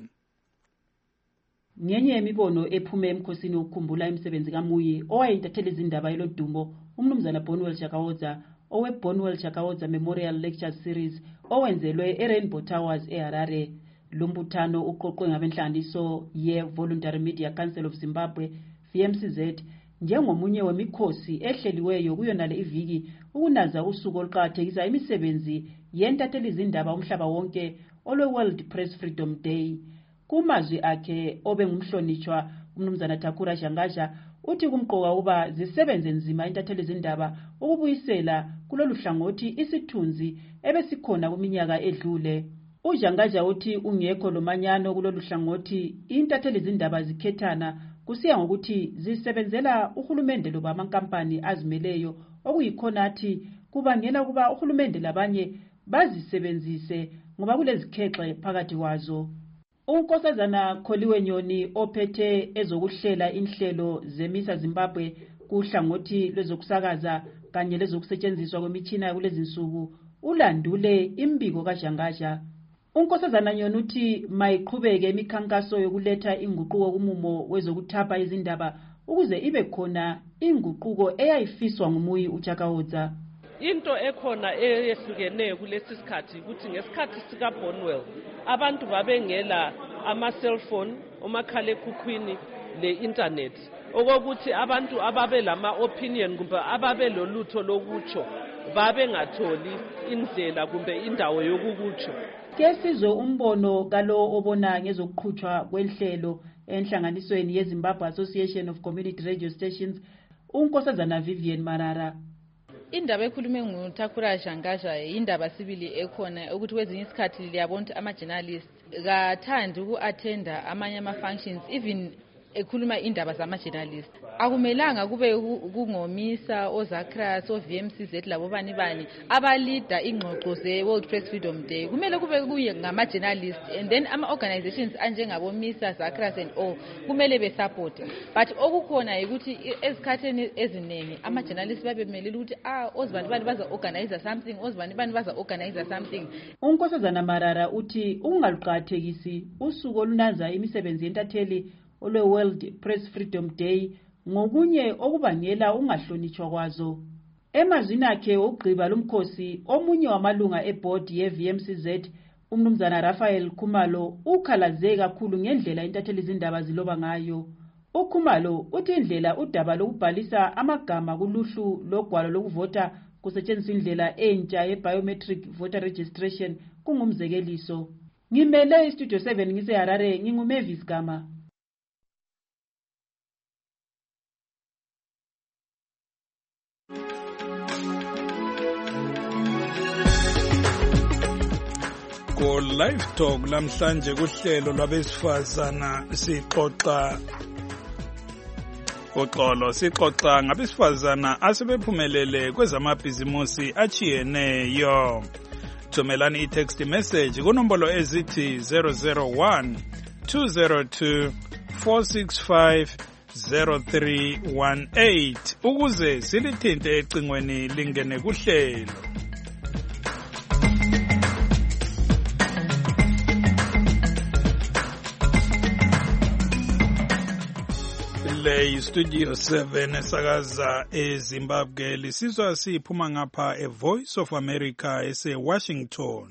Speaker 13: Ngenye yemibono ephume emkhosini ukukhumbula imisebenzi kaMuyi owayintatheli izindaba elodumo umnumzana Bonwell Chakawoza owe-Bonwell Chakawoza Memorial Lecture Series owenzelwe eRainbow Towers eHarare. Lumbuthano uqoqwe ngabenhlanganiso ye-Voluntary Media Council of Zimbabwe VMCZ njengomunye wemikhosi ehleliweyo kuyonale iviki ukunaza usuku oluqakathekisa imisebenzi yentatheli izindaba umhlaba wonke olwe-World Press Freedom Day. Kumazwi akhe obengumhlonishwa umnumzana Thakura Jangaja uthi kumqoka uba zisebenze nzima intatheli izindaba ukubuyisela kulolu hlangothi isithunzi ebesikhona kuminyaka edlule. UJangaja uthi ungekho lomanyano kulolu hlangothi intatheli izindaba zikhethana kusiya ngokuthi zisebenzela uhulumende loba amankampani azimeleyo okuyikhona athi kubangela kuba uhulumende labanye bazisebenzise ngoba kulezikhexe phakathi kwazo. Unkosazana Kholiwe Nyoni ophethe ezokuhlela inhlelo zemisa Zimbabwe kuhlangothi lwezokusakaza kanye lezokusetshenziswa kwemitshina kulezinsuku ulandule imbiko kaJangaja. Unkosazana Nyoni uthi mayiqhubeke imikhankaso yokuletha inguquko kumumo wezokuthapha izindaba ukuze ibe khona inguquko eyayifiswa nguMuyi uChakawoza.
Speaker 14: Into ekhona eyehlukeneyo kulesi sikhathi ukuthi ngesikhathi sika Bonwell abantu babengela ama-cellphone, omakhalekhukhwini le-internet okokuthi abantu ababe lama-opinion kumbe ababe lolutho lokutsho babengatholi indlela kumbe indawo yokukutsho.
Speaker 13: Ke sizwe umbono kalo obona ngezokuqhutshwa kwenhlelo enhlanganisweni yeZimbabwe Association of Community Radio Stations unkosazana Vivian Marara.
Speaker 15: Indaba ekhulume nguThakura Jangaja indaba sibili ekhona ukuthi kwezinye isikhathi liyabona ukuthi ama-journalists kathandi uku-attenda amanye ama-functions even ekhuluma indaba zama-journalist. Akumelanga kube kungomisa oZakras o-VMCZ labo bani abalida ingxoxo ze-World Press Freedom Day. Kumele kube kuye ngama-journalist and then ama-organizations anjengabomisa Zakras and all kumele besupport. But okukhona ukuthi ezikhatheni eziningi ama-journalists babemelele ukuthi ozibani baza-organize something.
Speaker 13: Unkosazana Marara uthi ungaluqakathekisi usuku olunaza imisebenzi yentatheli olwe-World Press Freedom Day ngokunye okubangela ungahlonitshwa kwazo. Emazwini akhe ogqiba lumkhosi omunye wamalunga eboard ye-VMCZ umnumzana Raphael Khumalo ukhalaze kakhulu ngendlela intatheli izindaba ziloba ngayo. uKhumalo uthi indlela udaba lokubhalisa amagama kuluhlu logwalo lokuvota kusetshenziswa indlela entsha ye-biometric voter registration kungumzekeliso. Ngimele iStudio 7 ngiseHarare nginguMavis Gama.
Speaker 22: Ko live talk lamhlanje kuhlelo lwabesifazana sixoxa ngabesifazana asebephumelele kwezamabhizimusi achiyeneyo. Thumelani i-text message kunombolo ezithi 001 202 465 0318 ukuze silithinte ecingweni lingene kuhlelo. Studio 7 esakaza eZimbabwe lisizwa siphuma ngapha eVoice of America eseWashington.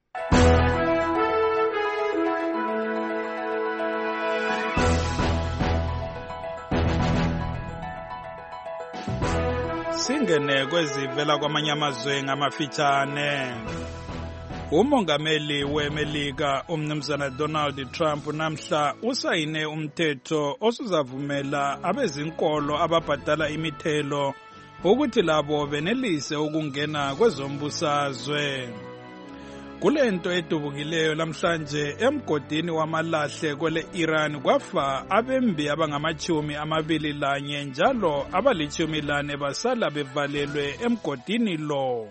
Speaker 22: Singene kwezivela kwamanye amazwe ngamafitshane. Umongameli weMelika umnumzana Donald Trump namhla usayine umthetho osuzavumela abezinkolo ababhadala imithelo ukuthi labo benelise ukungena kwezombusazwe. Kulento edubukileyo namhlanje emgodini wamalahle kwele Iran kwafa abembi abangama-21 njalo abali-14 basala bevalelwe emgodini lo.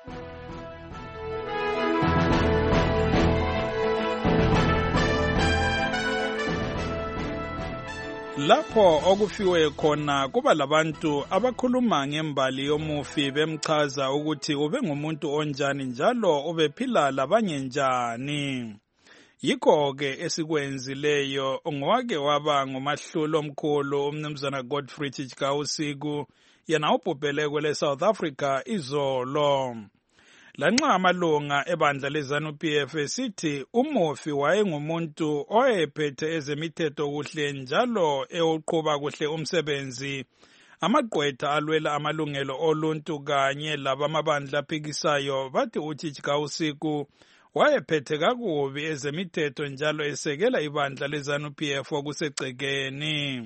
Speaker 22: Lapho okufiwe khona kuba labantu abakhuluma ngembali yomufi bemchaza ukuthi ube ngumuntu onjani njalo ubephila labanye njani. Yikho-ke esikwenzileyo ngowake waba ngumahlulo omkhulu umnumzana Godfrey Chijika Usiku yena ubhubhele kwele South Africa izolo. Lanxa amalunga ebandla leZANU-PF esithi umufi wayengumuntu oyephethe ezemithetho kuhle njalo ewuqhuba kuhle umsebenzi, amagqwetha alwela amalungelo oluntu kanye labamabandla aphikisayo bathi uChijika Usiku wayephethe kakubi ezemithetho njalo esekela ibandla leZANU-PF okusegcekeni.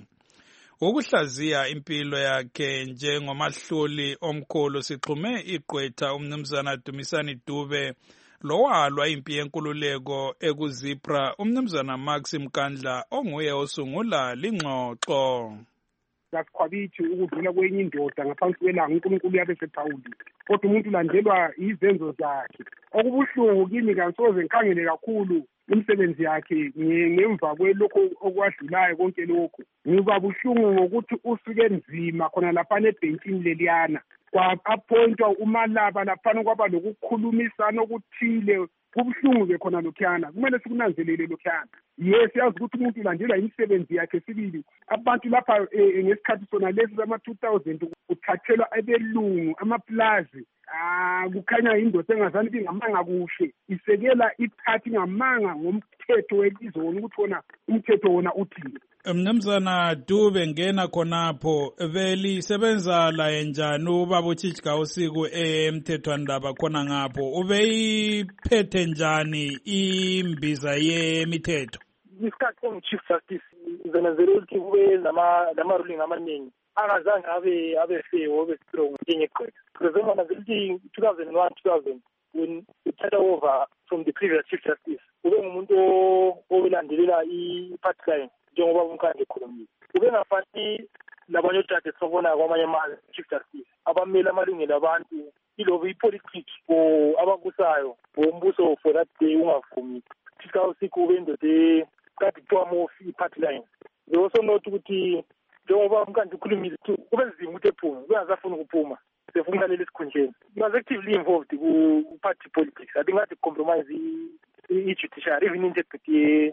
Speaker 22: Ukuhlaziya impilo yakhe njengomahluli omkhulu sixhume igqwetha umnumzana Dumisani Dube lowalwa impi yenkululeko ekuzipra umnumzana Max Mkandla onguye osungula lingxoxo.
Speaker 1: Kasikhwabithi ukudlula kwenye indoda ngaphansi kwelanga uNkulunkulu yabe sephawulile, kodwa umuntu ulandelwa izenzo zakhe. Okubuhlungu kimi kansoze ngikhangele kakhulu umsebenzi yakhe ngemva kwelokho okwadlulayo konke lokho. Ngiba buhlungu ngokuthi usuke nzima khona lapha ebhentshini leliyana kwa-appointwa uMalaba laphana kwaba lokukhulumisana okuthile. Kubuhlungu-ke khona lokhuyana, kumele sikunanzelele lokhuyana. Yes, yazi ukuthi umuntu ulandelwa imisebenzi yakhe sibili. Abantu lapha ngesikhathi sona lesi sama-2000 uthathelwa abelungu amaplazi. Kukhanya indoda engazani ingamanga kuhle isekela iphathi ngamanga ngomthetho welizwe wona ukuthi wona umthetho wona uthini.
Speaker 22: Mnumzana Dube ngena khonapho belisebenza la njani ubaba uChijika Usiku emthethwandaba khona ngapho ubeyiphethe njani imbiza yemithetho?
Speaker 4: Isikhathi somu-Chief Justice zenenzele ukuthi kube lama-ruling amaningi angazange abe fair abe strong njengegqwetha. Because nanzela ukuthi 2001-2000 when it took over from the previous Chief Justice ube ngumuntu obelandelela i-party line njengoba umkhandlu ekhulumile. Ube ngafani labanye ojaji esibona kwamanye amazwe Chief Justice abamele amalungelo abantu ilobe ipolitics or abakusayo ngombuso for that day ungavumi. Chijika Usiku ube indoda kade kuthiwa mofi i-party line. They also note ukuthi njengoba umkhandlu ukhulumile kube nzima ukuthi ephume, uyazafuna ukuphuma sefuna leli sikhundleni. He was actively involved ku-party politics. I think that compromise i-judiciary, even integrity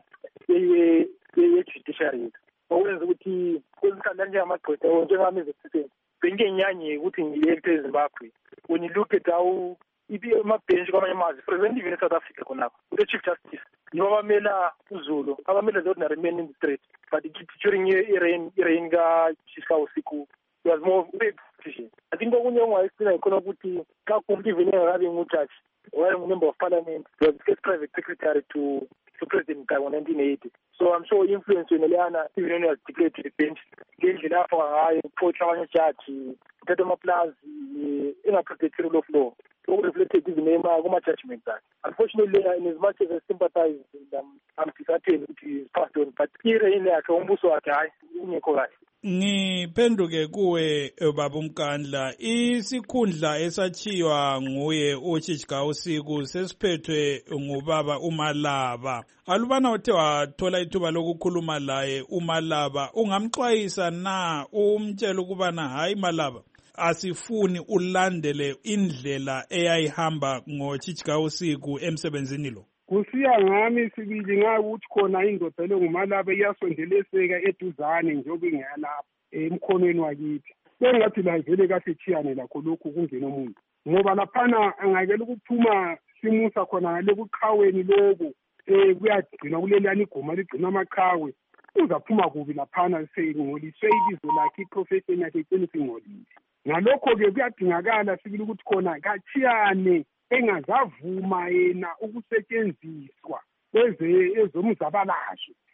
Speaker 4: ye-judiciary. Okwenza ukuthi kwezikhanda njengamagqwetha njengami ezekuseni bengenyanyi ukuthi ngi-electe eZimbabwe. When you look at how amabhenshi kwamanye amazwe, for example even eSouth Africa khonapho, the-Chief Justice yibo abamela uZulu, abamela the ordinary men in the street. But during i-reign kaChijika Usiku was more decision. I think okunye ongayisina ikhona ukuthi kakhulu even engakabi ngujaji wayengu-member of parliament, he was the private secretary to President Mkapa ngo-1980. So I'm sure influence yona leyana even when he was declared to the bench ngendlela afaka ngayo ukuphoxa abanye ojaji uthatha amaplazi engaprotect rule of law okureflected even kuma-judgment akhe. Unfortunately, in as much as I sympathize I'm disheartened ukuthi he's passed on, but i-reign yakhe umbuso wakhe hayi ungekho kahle.
Speaker 22: Ngiphenduke kuwe baba uMkandla, isikhundla esachiywa nguye uChijika Usiku sesiphethwe ngubaba uMalaba. Alubana uthe wathola ithuba lokukhuluma laye uMalaba, ungamxwayisa na umtshela ukubana hayi Malaba asifuni ulandele indlela eyayihamba ngoChijika Usiku emsebenzini lo?
Speaker 1: Kusiya ngami sibili ngakuthi khona indoda lenguMalaba iyasondeleseka eduzane njengoba ingeyalapha emkhonweni wakithi. Sengathi la vele kahle thiyane lakho lokhu kungena umuntu. Ngoba laphana angakele ukuphuma simusa khona ngale kuqhaweni lokho kuyagcina kulelana igoma ligcina amaqhawe. Uzaphuma kubi laphana sengoliswe ibizo lakhe iprofession yakhe icela singolile. Ngalokho-ke kuyadingakala sibili ukuthi khona kathiyane engazavuma yena ukusetshenziswa ezomzabalazo.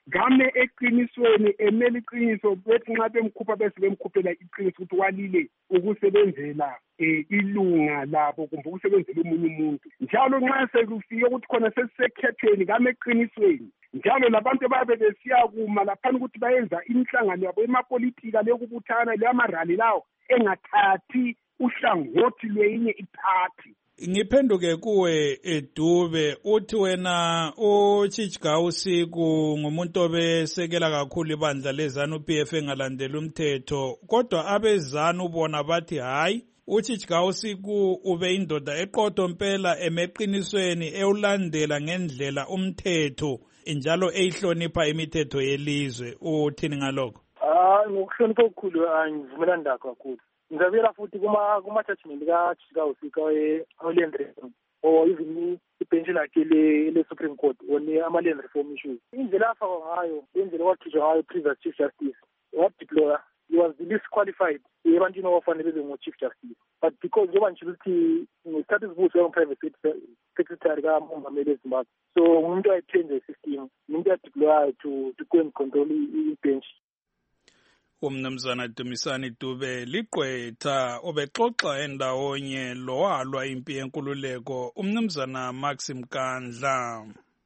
Speaker 1: game eqinisweni emele iqiniso bethi nxa bemkhupha bese bemkhuphela iqiniso ukuthi walile ukusebenzela ilunga labo kumbe ukusebenzela omunye umuntu. Njalo nxa sekufike ukuthi khona sesisekhethweni game eqinisweni, njalo labantu ababe besiya kuma laphana ukuthi bayenza imihlangano yabo emapolitika leyokubuthana leyamarali lawo engathathi uhlangothi lwenye iphathi.
Speaker 22: Ngiphenduke kuwe Dube, uthi wena uChijga Usiku ngumuntu obesekela kakhulu ibandla leZANU-PF engalandela umthetho, kodwa abeZANU bona bathi hayi, uChijga Usiku ube indoda eqotho mpela emeqinisweni ewulandela ngendlela umthetho njalo eyihlonipha imithetho yelizwe. Uthini ngalokho?
Speaker 4: Ngokuhlonipha okukhulu angivumelani lakho kakhulu. Ngizabuyela futhi kuma-judgment kaChijga Usiku awe-land reform or even ibhenshi lakhe le-Supreme Court on ama-land reform issues. Indlela afakwa ngayo, indlela wakhishwa ngayo previous Chief Justice, wadeploya, he was the least qualified ebantwini owafanele bebe ngo-Chief Justice. But because njengoba ngisho ukuthi ngesikhathi esibuso private secretary kaMongameli eZimbabwe, so umuntu ayichange i-system, umuntu adeployayo to go and control i-bench.
Speaker 22: Umnumzana Dumisani Dube liqwetha obexoxa endawonye lowalwa impi yenkululeko umnumzana Maxim Kandla.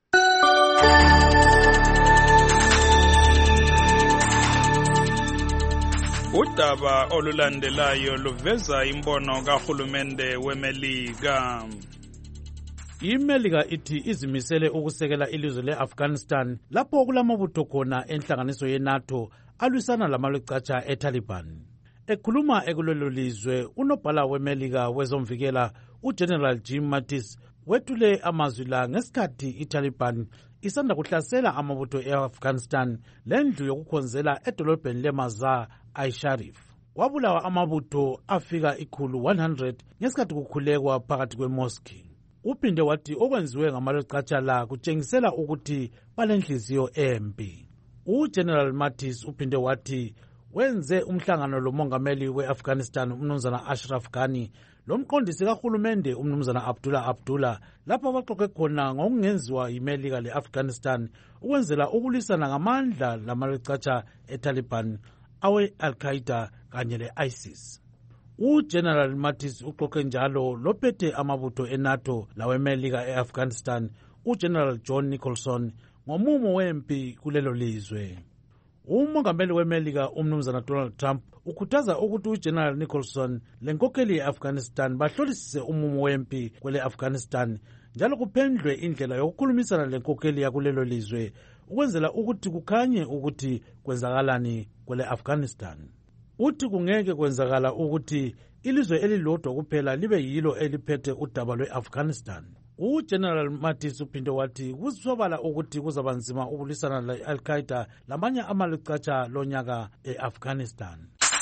Speaker 22: Udaba olulandelayo luveza imbono kahulumende weMelika.
Speaker 2: IMelika ithi izimisele ukusekela ilizwe leAfghanistan lapho kulamabutho khona enhlanganiso yeNATO alwisana lamalwecatsha eTaliban. Ekhuluma ekulelo lizwe, unobhala weMelika wezomvikela uGeneral Jim Mattis wethule amazwi la ngesikhathi iTaliban isanda kuhlasela amabutho eAfghanistan lendlu yokukhonzela edolobheni leMazar-i-Sharif. Kwabulawa amabutho afika 100 ngesikhathi kukhulekwa phakathi kwemoski. Uphinde wathi okwenziwe ngamalwecatsha la kutshengisela ukuthi balenhliziyo embi. uGeneral Mattis uphinde wathi wenze umhlangano lomongameli weAfghanistan umnumzana Ashraf Ghani lomqondisi kahulumende umnumzana Abdullah lapho baxoxe khona ngokungenziwa yiMelika leAfghanistan ukwenzela ukulwisana ngamandla lamalwecatsha eTaliban awe-Al-Qaeda kanye le-ISIS. uGeneral Mattis uxoxe njalo lophethe amabutho eNATO laweMelika eAfghanistan uGeneral John Nicholson ngomumo wempi kulelo lizwe. Umongameli weMelika umnumzana Donald Trump ukhuthaza ukuthi uGeneral Nicholson lenkokheli yeAfghanistan bahlolisise umumo wempi kwele Afghanistan njalo kuphendlwe indlela yokukhulumisana lenkokheli yakulelo lizwe ukwenzela ukuthi kukhanye ukuthi kwenzakalani kwele Afghanistan. Uthi kungeke kwenzakala ukuthi ilizwe elilodwa kuphela libe yilo eliphethe udaba lweAfghanistan. uGeneral Mattis uphinde wathi kusobala ukuthi kuzabanzima ukulwisana le-Al-Qaeda lamanye amalwecatsha lonyaka eAfghanistan.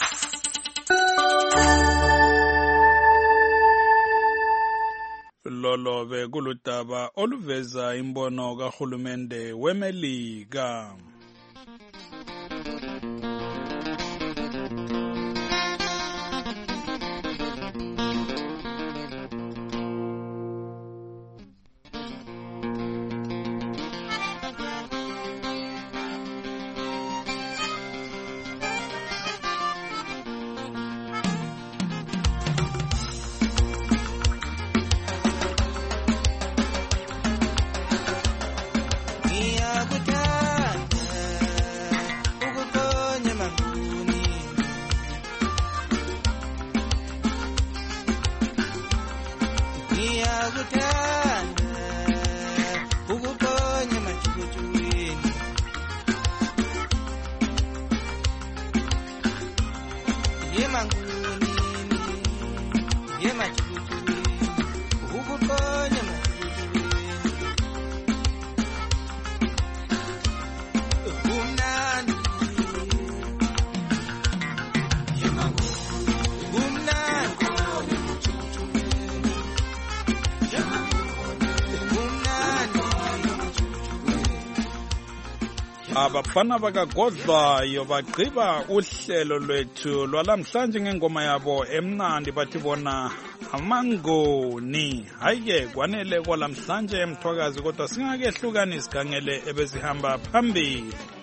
Speaker 22: Lolo bekuludaba oluveza imbono kahulumende weMelika. Abafana bakagodlayo bagqiba uhlelo lwethu lwalamhlanje ngengoma yabo emnandi bathi bona amangoni. Hayi-ke kwanele kwalamhlanje emthwakazi kodwa singakehlukani sikhangele ebezihamba phambili.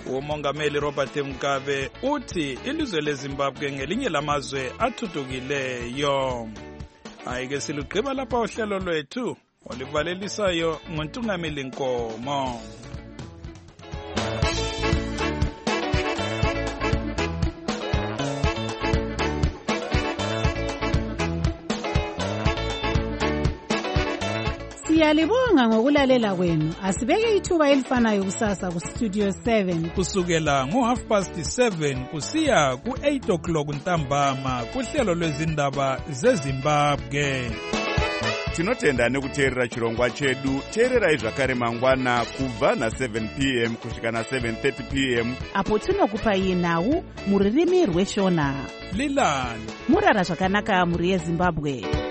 Speaker 22: umongameli Robert Mugabe uthi ilizwe leZimbabwe ngelinye lamazwe athuthukileyo. Ayike silugqiba lapha uhlelo lwethu olivalelisayo nguNtungameli Nkomo.
Speaker 6: Siyalibonga ngokulalela kwenu. Asibeke ithuba elifanayo kusasa ku Studio 7
Speaker 22: kusukela ngo7:30 kusiya ku8 ntambama kuhlelo lwezindaba zeZimbabwe.
Speaker 16: Tinotenda nekuteerera chirongwa chedu. Teererai zvakare mangwana kubva na7 p.m. kusvika na7:30 p.m.
Speaker 17: apo tinokupai nhau muririmi rweshona.
Speaker 22: Lilani
Speaker 17: murara zvakanaka muri yeZimbabwe.